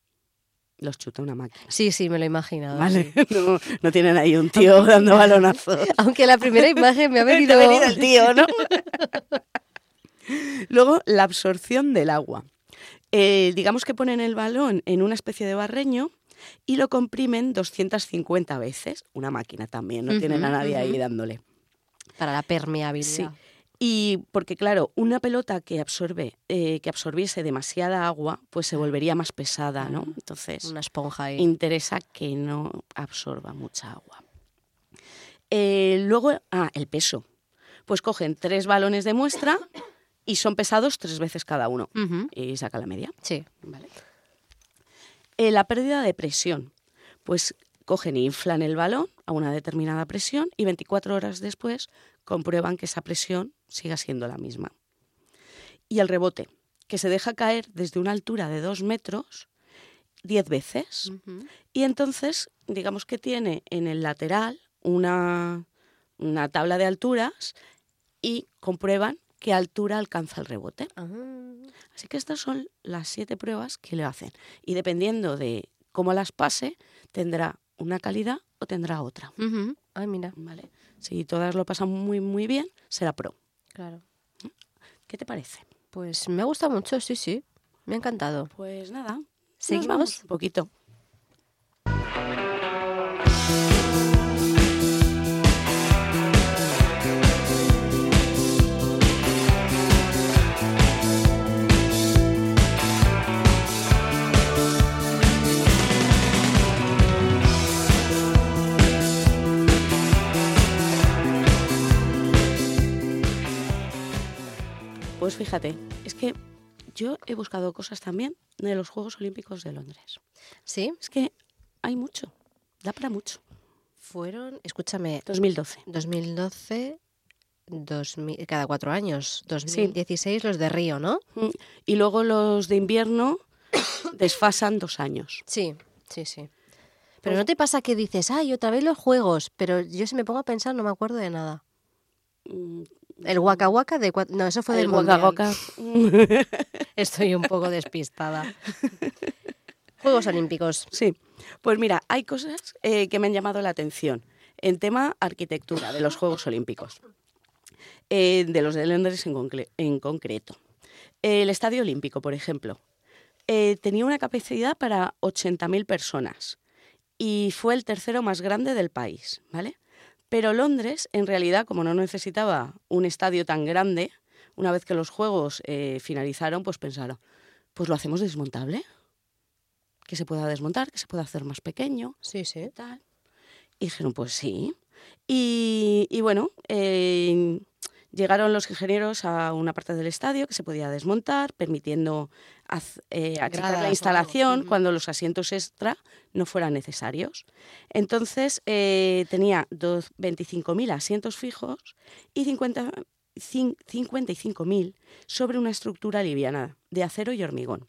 Los chuta una máquina. Sí, sí, me lo he imaginado. ¿Vale? sí. No, no tienen ahí un tío dando balonazos. Aunque la primera imagen me ha Te venido... ha venido el tío, ¿no? Luego, la absorción del agua. Eh, digamos que ponen el balón en una especie de barreño y lo comprimen doscientas cincuenta veces. Una máquina también, no tienen a Ujú, nadie ahí ujú. dándole. Para la permeabilidad. Sí. Y porque, claro, una pelota que absorbe, eh, que absorbiese demasiada agua, pues se volvería más pesada, ¿no? Ah, Entonces, Una esponja ahí. interesa que no absorba mucha agua. Eh, luego, ah, el peso. Pues cogen tres balones de muestra y son pesados tres veces cada uno. Ujú. Y saca la media. Sí. ¿Vale? Eh, la pérdida de presión. Pues cogen e inflan el balón a una determinada presión y veinticuatro horas después comprueban que esa presión siga siendo la misma. Y el rebote, que se deja caer desde una altura de dos metros diez veces. Ujú. Y entonces, digamos que tiene en el lateral una, una tabla de alturas y comprueban qué altura alcanza el rebote. Ah. Así que estas son las siete pruebas que le hacen. Y dependiendo de cómo las pase, tendrá una calidad o tendrá otra. Ujú. Ay, mira. ¿Vale? Si todas lo pasan muy, muy bien, será pro. Claro. ¿Qué te parece? Pues me ha gustado mucho, sí, sí. Me ha encantado. Pues nada, nos ¿Seguimos? vamos un poquito. Pues fíjate, es que yo he buscado cosas también de los Juegos Olímpicos de Londres. ¿Sí? Es que hay mucho, da para mucho. Fueron, escúchame, dos mil doce. dos mil doce, dos mil, cada cuatro años. dos mil dieciséis los de Río, ¿no? Mm, Y luego los de invierno desfasan dos años. Sí, sí, sí. Pero ¿no te pasa que dices, ay, otra vez los juegos? Pero yo si me pongo a pensar no me acuerdo de nada. Mm, El Waka Waka de... cua- No, eso fue del El Waka Mundial. Waka. Estoy un poco despistada. Juegos Olímpicos. Sí, pues mira, hay cosas eh, que me han llamado la atención en tema arquitectura de los Juegos Olímpicos, eh, de los de Londres en, concle- en concreto. El Estadio Olímpico, por ejemplo, eh, tenía una capacidad para ochenta mil personas y fue el tercero más grande del país, ¿vale? Pero Londres, en realidad, como no necesitaba un estadio tan grande, una vez que los Juegos eh, finalizaron, pues pensaron, pues lo hacemos desmontable, que se pueda desmontar, que se pueda hacer más pequeño, Sí, sí. tal. Y dijeron, pues sí. Y, y bueno, eh, llegaron los ingenieros a una parte del estadio que se podía desmontar, permitiendo haz- eh, achicar Gradas o la algo. instalación Ujú. cuando los asientos extra no fueran necesarios. Entonces eh, tenía dos- veinticinco mil asientos fijos y cincuenta, cin- cincuenta y cinco mil sobre una estructura liviana de acero y hormigón.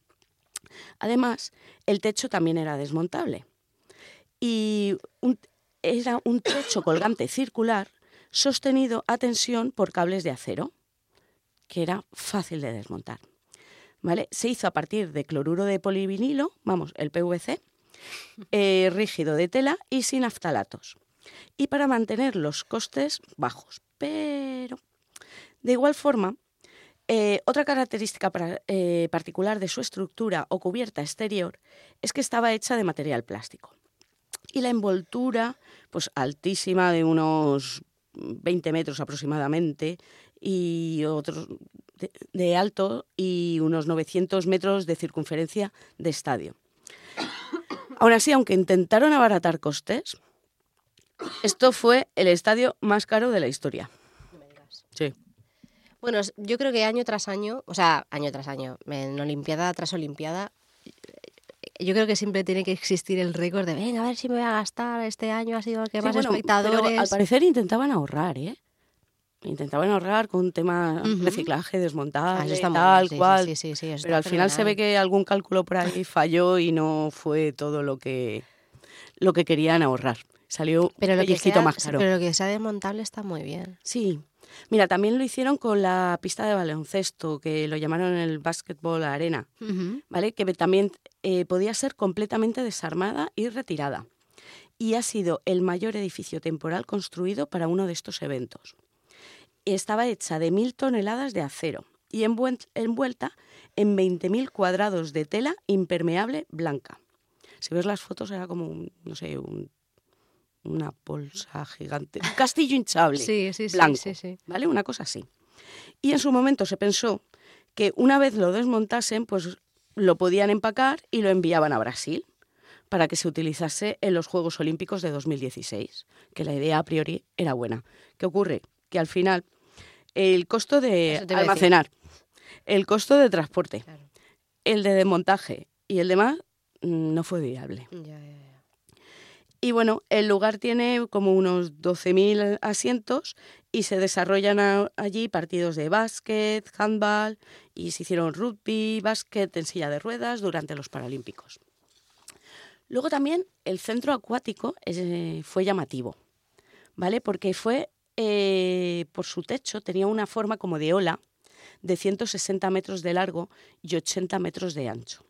Además, el techo también era desmontable y un- era un techo colgante circular sostenido a tensión por cables de acero, que era fácil de desmontar. ¿Vale? Se hizo a partir de cloruro de polivinilo, vamos, el P V C, eh, rígido de tela y sin naftalatos. Y para mantener los costes bajos. Pero, de igual forma, eh, otra característica para- eh, particular de su estructura o cubierta exterior es que estaba hecha de material plástico. Y la envoltura, pues altísima, de unos veinte metros aproximadamente, y otros de, de alto y unos novecientos metros de circunferencia de estadio. Aún así, aunque intentaron abaratar costes, esto fue el estadio más caro de la historia. Sí. Bueno, es- yo creo que año tras año, o sea, año tras año, en Olimpiada tras Olimpiada, yo creo que siempre tiene que existir el récord de, venga, a ver si me voy a gastar, este año ha sido el que Sí, más bueno, espectadores. pero al parecer intentaban ahorrar, ¿eh? Intentaban ahorrar con tema Ujú. reciclaje, Ah, desmontable, eso está muy tal bien, sí, cual. Sí, sí, sí, eso Pero está al final se ve fenomenal. que algún cálculo por ahí falló y no fue todo lo que, lo que querían ahorrar. Salió un Pero lo, que pellizquito sea, más caro. pero lo que sea desmontable está muy bien. Sí. Mira, también lo hicieron con la pista de baloncesto, que lo llamaron el Basketball Arena, ¿vale? Que también eh, podía ser completamente desarmada y retirada. Y ha sido el mayor edificio temporal construido para uno de estos eventos. Estaba hecha de mil toneladas de acero y envuel- envuelta en veinte mil cuadrados de tela impermeable blanca. Si ves las fotos era como, un, no sé, un- una bolsa gigante, un castillo hinchable, Sí, sí, sí, blanco, sí, sí. ¿vale? Una cosa así. Y en su momento se pensó que una vez lo desmontasen, pues lo podían empacar y lo enviaban a Brasil para que se utilizase en los Juegos Olímpicos de dos mil dieciséis, que la idea a priori era buena. ¿Qué ocurre? Que al final el costo de Eso te iba a decir. almacenar, el costo de transporte, Claro. el de desmontaje y el demás mm, no fue viable. Ya, ya, ya. Y bueno, el lugar tiene como unos doce mil asientos y se desarrollan a- allí partidos de básquet, handball y se hicieron rugby, básquet en silla de ruedas durante los Paralímpicos. Luego también el centro acuático eh, fue llamativo, ¿vale? Porque fue, eh, por su techo, tenía una forma como de ola de ciento sesenta metros de largo y ochenta metros de ancho.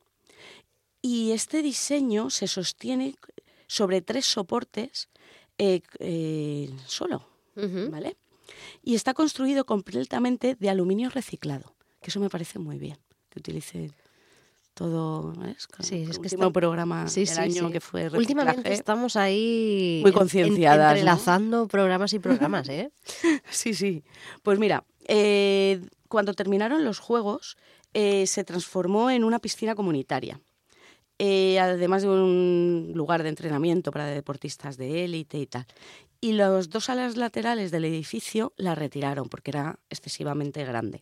Y este diseño se sostiene sobre tres soportes eh, eh, solo, Ujú. ¿vale? Y está construido completamente de aluminio reciclado, que eso me parece muy bien, que utilicen todo, ¿ves? Con Sí, el es que último está- programa Sí, del sí, año sí. que fue reciclaje. Últimamente estamos ahí Muy en- en- concienciadas, ¿no? entrelazando programas y programas, ¿eh? Sí, sí. Pues mira, eh, cuando terminaron los Juegos, eh, se transformó en una piscina comunitaria. Eh, además de un lugar de entrenamiento para deportistas de élite y tal. Y las dos alas laterales del edificio la retiraron porque era excesivamente grande.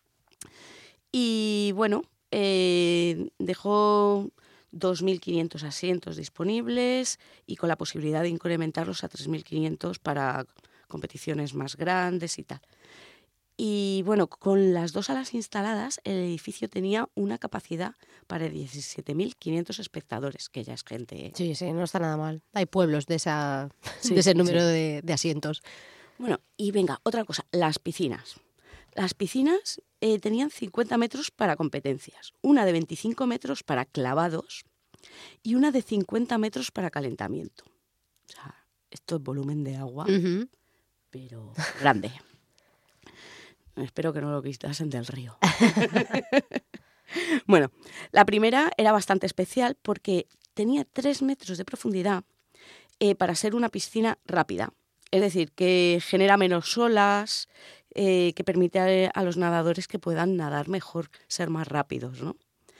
Y bueno, eh, dejó dos mil quinientos asientos disponibles y con la posibilidad de incrementarlos a tres mil quinientos para competiciones más grandes y tal. Y bueno, con las dos alas instaladas, el edificio tenía una capacidad para diecisiete mil quinientos espectadores, que ya es gente. Sí, sí, no está nada mal. Hay pueblos de, esa, Sí, de ese sí, número sí. de, de asientos. Bueno, y venga, otra cosa, las piscinas. Las piscinas eh, tenían cincuenta metros para competencias, una de veinticinco metros para clavados y una de cincuenta metros para calentamiento. O sea, esto es volumen de agua, Ujú. pero grande. Espero que no lo quitasen del río. Bueno, la primera era bastante especial porque tenía tres metros de profundidad eh, para ser una piscina rápida. Es decir, que genera menos olas, eh, que permite a, a los nadadores que puedan nadar mejor, ser más rápidos, ¿no?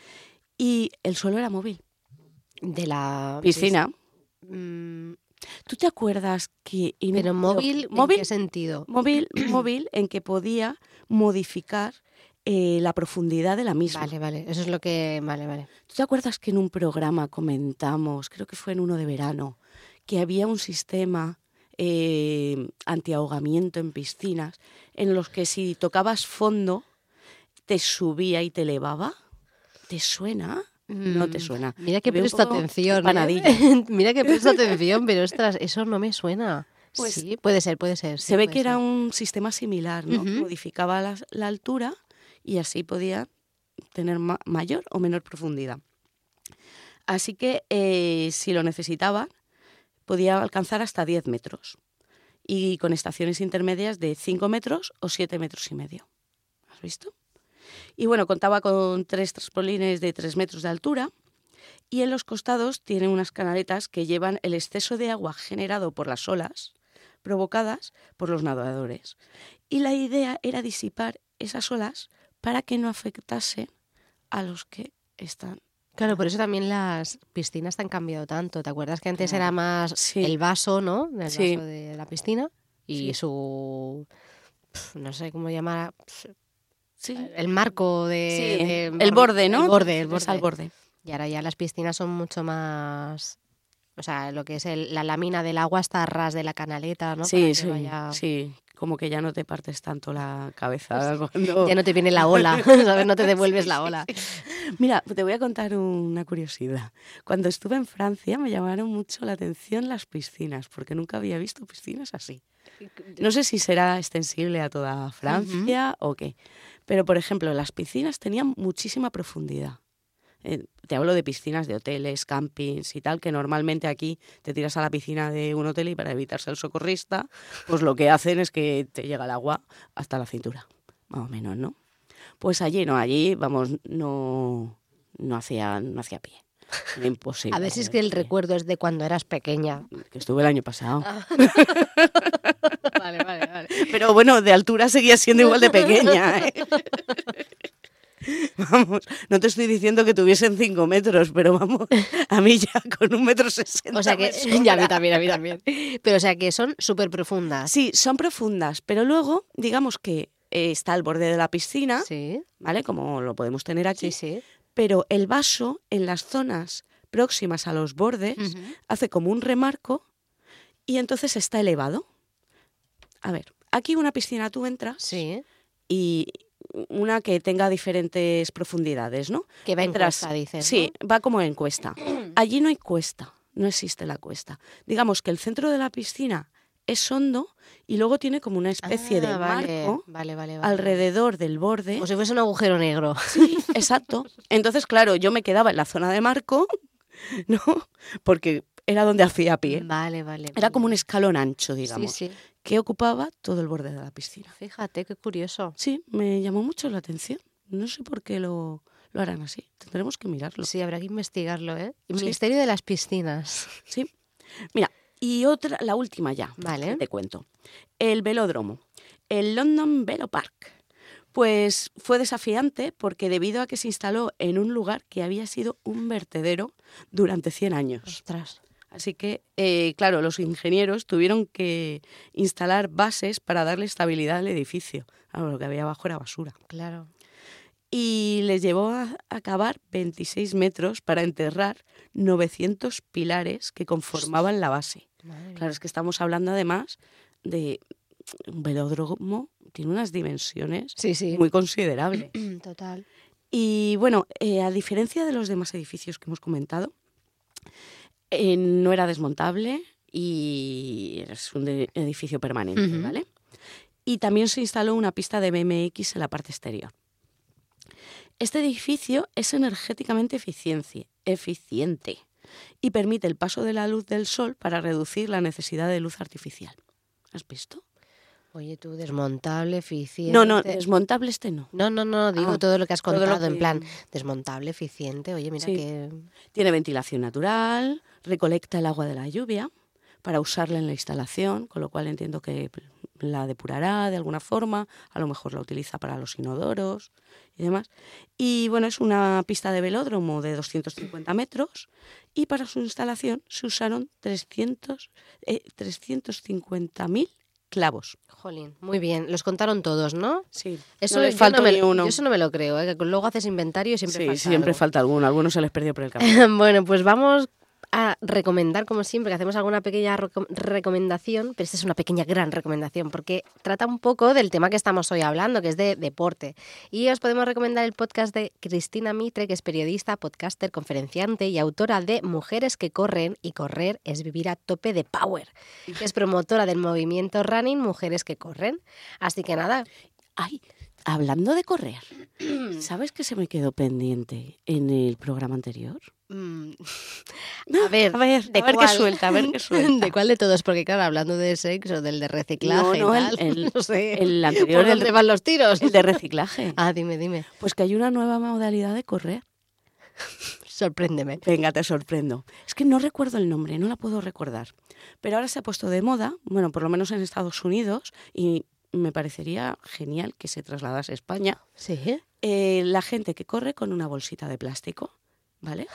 Y el suelo era móvil. De la Piscina. Mm, ¿Tú te acuerdas que... en un- pero móvil, ¿en móvil, qué sentido? móvil, móvil en que podía modificar eh, la profundidad de la misma? Vale, vale, eso es lo que... Vale, vale. ¿Tú te acuerdas que en un programa comentamos, creo que fue en uno de verano, que había un sistema eh, antiahogamiento en piscinas en los que si tocabas fondo te subía y te elevaba? ¿Te suena? No te Mm, suena. Mira que Te veo un presto poco atención. ¿eh? empanadilla. Mira que presto atención, pero ostras, eso no me suena. Pues sí, puede ser, puede ser. sí, Se ve puede que era ser. un sistema similar, ¿no? Ujú. Modificaba la, la altura y así podía tener ma- mayor o menor profundidad. Así que eh, si lo necesitaba, podía alcanzar hasta diez metros y con estaciones intermedias de cinco metros o siete metros y medio. ¿Has visto? Y bueno, contaba con tres trampolines de tres metros de altura y en los costados tiene unas canaletas que llevan el exceso de agua generado por las olas provocadas por los nadadores. Y la idea era disipar esas olas para que no afectasen a los que están. Claro, por eso también las piscinas te han cambiado tanto. ¿Te acuerdas que antes Claro. era más Sí. el vaso, ¿no? El Sí. vaso de la piscina y Sí. su... pf, no sé cómo llamar... Sí, El marco de... sí, de el borde, ¿no? El borde, el Es borde. al borde. Y ahora ya las piscinas son mucho más... O sea, lo que es el- la lámina del agua está a ras de la canaleta, ¿no? Para Sí, que sí, vaya- sí. Como que ya no te partes tanto la cabeza cuando... Ya no te viene la ola, ¿sabes? No te devuelves la ola. Mira, te voy a contar una curiosidad. Cuando estuve en Francia me llamaron mucho la atención las piscinas, porque nunca había visto piscinas así. No sé si será extensible a toda Francia o qué, pero por ejemplo, las piscinas tenían muchísima profundidad. Eh, te hablo de piscinas de hoteles, campings y tal, que normalmente aquí te tiras a la piscina de un hotel y para evitarse el socorrista, pues lo que hacen es que te llega el agua hasta la cintura, más o menos, ¿no? Pues allí no, allí, vamos, no, no hacía, no hacía pie. Era imposible. A ver si es hacer que el pie. recuerdo es de cuando eras pequeña. Que estuve el año pasado. Vale, vale, vale. Pero bueno, de altura seguía siendo igual de pequeña, ¿eh? Vamos, no te estoy diciendo que tuviesen cinco metros, pero vamos, a mí ya con un metro sesenta. O sea que, me sobra. ya a mí también, a mí también. Pero o sea que son súper profundas. Sí, son profundas, pero luego, digamos que eh, está al borde de la piscina, Sí, ¿vale? Como lo podemos tener aquí, sí, sí. pero el vaso en las zonas próximas a los bordes Ujú. hace como un remarco y entonces está elevado. A ver, aquí una piscina tú entras Sí, y una que tenga diferentes profundidades, ¿no? que va en Entras- cuesta, dices, ¿no? Sí, va como en cuesta. Allí no hay cuesta, no existe la cuesta. Digamos que el centro de la piscina es hondo y luego tiene como una especie de Ah, vale, marco vale, vale, vale. alrededor del borde. Como si fuese un agujero negro. Sí, exacto. Entonces, claro, yo me quedaba en la zona de marco, ¿no? Porque era donde hacía pie. Vale, vale. Era vale. como un escalón ancho, digamos, Sí, sí. que ocupaba todo el borde de la piscina. Fíjate, qué curioso. Sí, me llamó mucho la atención. No sé por qué lo, lo harán así. Tendremos que mirarlo. Sí, habrá que investigarlo, ¿eh? El Sí. misterio de las piscinas. Sí. Mira, y otra, la última ya, Vale. que te cuento. El velódromo, el London Velo Park. Pues fue desafiante porque debido a que se instaló en un lugar que había sido un vertedero durante cien años. Ostras. Así que, eh, claro, los ingenieros tuvieron que instalar bases para darle estabilidad al edificio. Claro, lo que había abajo era basura. Claro. Y les llevó a, a cavar veintiséis metros para enterrar novecientos pilares que conformaban la base. Madre Claro, es que estamos hablando además de un velódromo, tiene unas dimensiones Sí, sí. muy considerables. Total. Y bueno, eh, a diferencia de los demás edificios que hemos comentado, eh, no era desmontable y es un de- edificio permanente, Ujú. ¿vale? Y también se instaló una pista de B M X en la parte exterior. Este edificio es energéticamente eficiencia- eficiente y permite el paso de la luz del sol para reducir la necesidad de luz artificial. ¿Has visto? Oye, tú, desmontable, eficiente. No, no, desmontable este no. No, no, no, digo Ah, todo lo que has todo lo contado, en que- plan, desmontable, eficiente. Oye, mira Sí. que... Tiene ventilación natural, recolecta el agua de la lluvia para usarla en la instalación, con lo cual entiendo que la depurará de alguna forma, a lo mejor la utiliza para los inodoros y demás. Y bueno, es una pista de velódromo de doscientos cincuenta metros y para su instalación se usaron trescientos, eh, trescientos cincuenta mil clavos. Jolín, muy bien. Los contaron todos, ¿no? Sí, Eso no les yo faltó no me, ni uno. yo eso no me lo creo, ¿eh? Que luego haces inventario y siempre Sí, falta siempre algo. falta alguno, algunos se les perdió por el camino. Bueno, pues vamos a recomendar, como siempre, que hacemos alguna pequeña reco- recomendación, pero esta es una pequeña gran recomendación, porque trata un poco del tema que estamos hoy hablando, que es de deporte. Y os podemos recomendar el podcast de Cristina Mitre, que es periodista, podcaster, conferenciante y autora de Mujeres que corren, y correr es vivir a tope de power, que es promotora del movimiento running Mujeres que corren. Así que nada, Ay, hablando de correr, ¿sabes que se me quedó pendiente en el programa anterior? mm, a ver, A ver, ¿de a ver qué cuál? suelta, a ver qué suelta. ¿De cuál de todos? Porque claro, hablando de sexo, del de reciclaje No, y no, el- tal, el- no sé. el anterior, ¿Por el dónde de- van los tiros? El de reciclaje. Ah, dime, dime. Pues que hay una nueva modalidad de correr. Sorpréndeme. Venga, te sorprendo. Es que no recuerdo el nombre, no la puedo recordar. Pero ahora se ha puesto de moda, bueno, por lo menos en Estados Unidos, y me parecería genial que se trasladase a España, ¿Sí? eh, la gente que corre con una bolsita de plástico, ¿vale?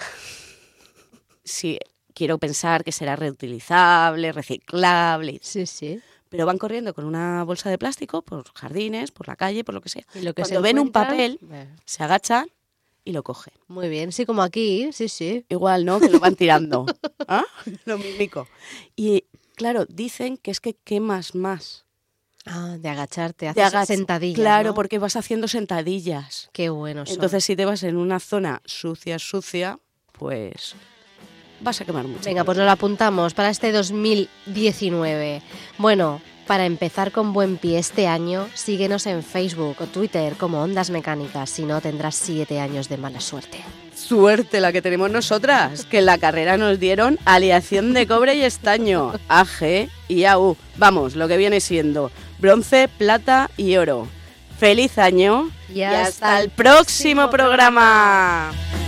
Sí, quiero pensar que será reutilizable, reciclable, Sí, sí. pero van corriendo con una bolsa de plástico por jardines, por la calle, por lo que sea. Y lo que Cuando se ven un encuentran- papel, Bueno, se agachan y lo cogen. muy bien, sí, como aquí, sí, sí. Igual, ¿no? Que lo van tirando. ¿Ah? Lo mímico. Y claro, dicen que es que quemas más. Ah, de agacharte, Te haces agach- sentadillas, Claro, ¿no? porque vas haciendo sentadillas. Qué bueno son. Entonces, si te vas en una zona sucia, sucia, pues vas a quemar mucho. Venga, pues nos lo apuntamos para este dos mil diecinueve. Bueno, para empezar con buen pie este año, síguenos en Facebook o Twitter como Ondas Mecánicas, si no tendrás siete años de mala suerte. Suerte la que tenemos nosotras, que en la carrera nos dieron aleación de cobre y estaño, A G y A U. Vamos, lo que viene siendo bronce, plata y oro. ¡Feliz año! Y hasta hasta el el próximo próximo programa.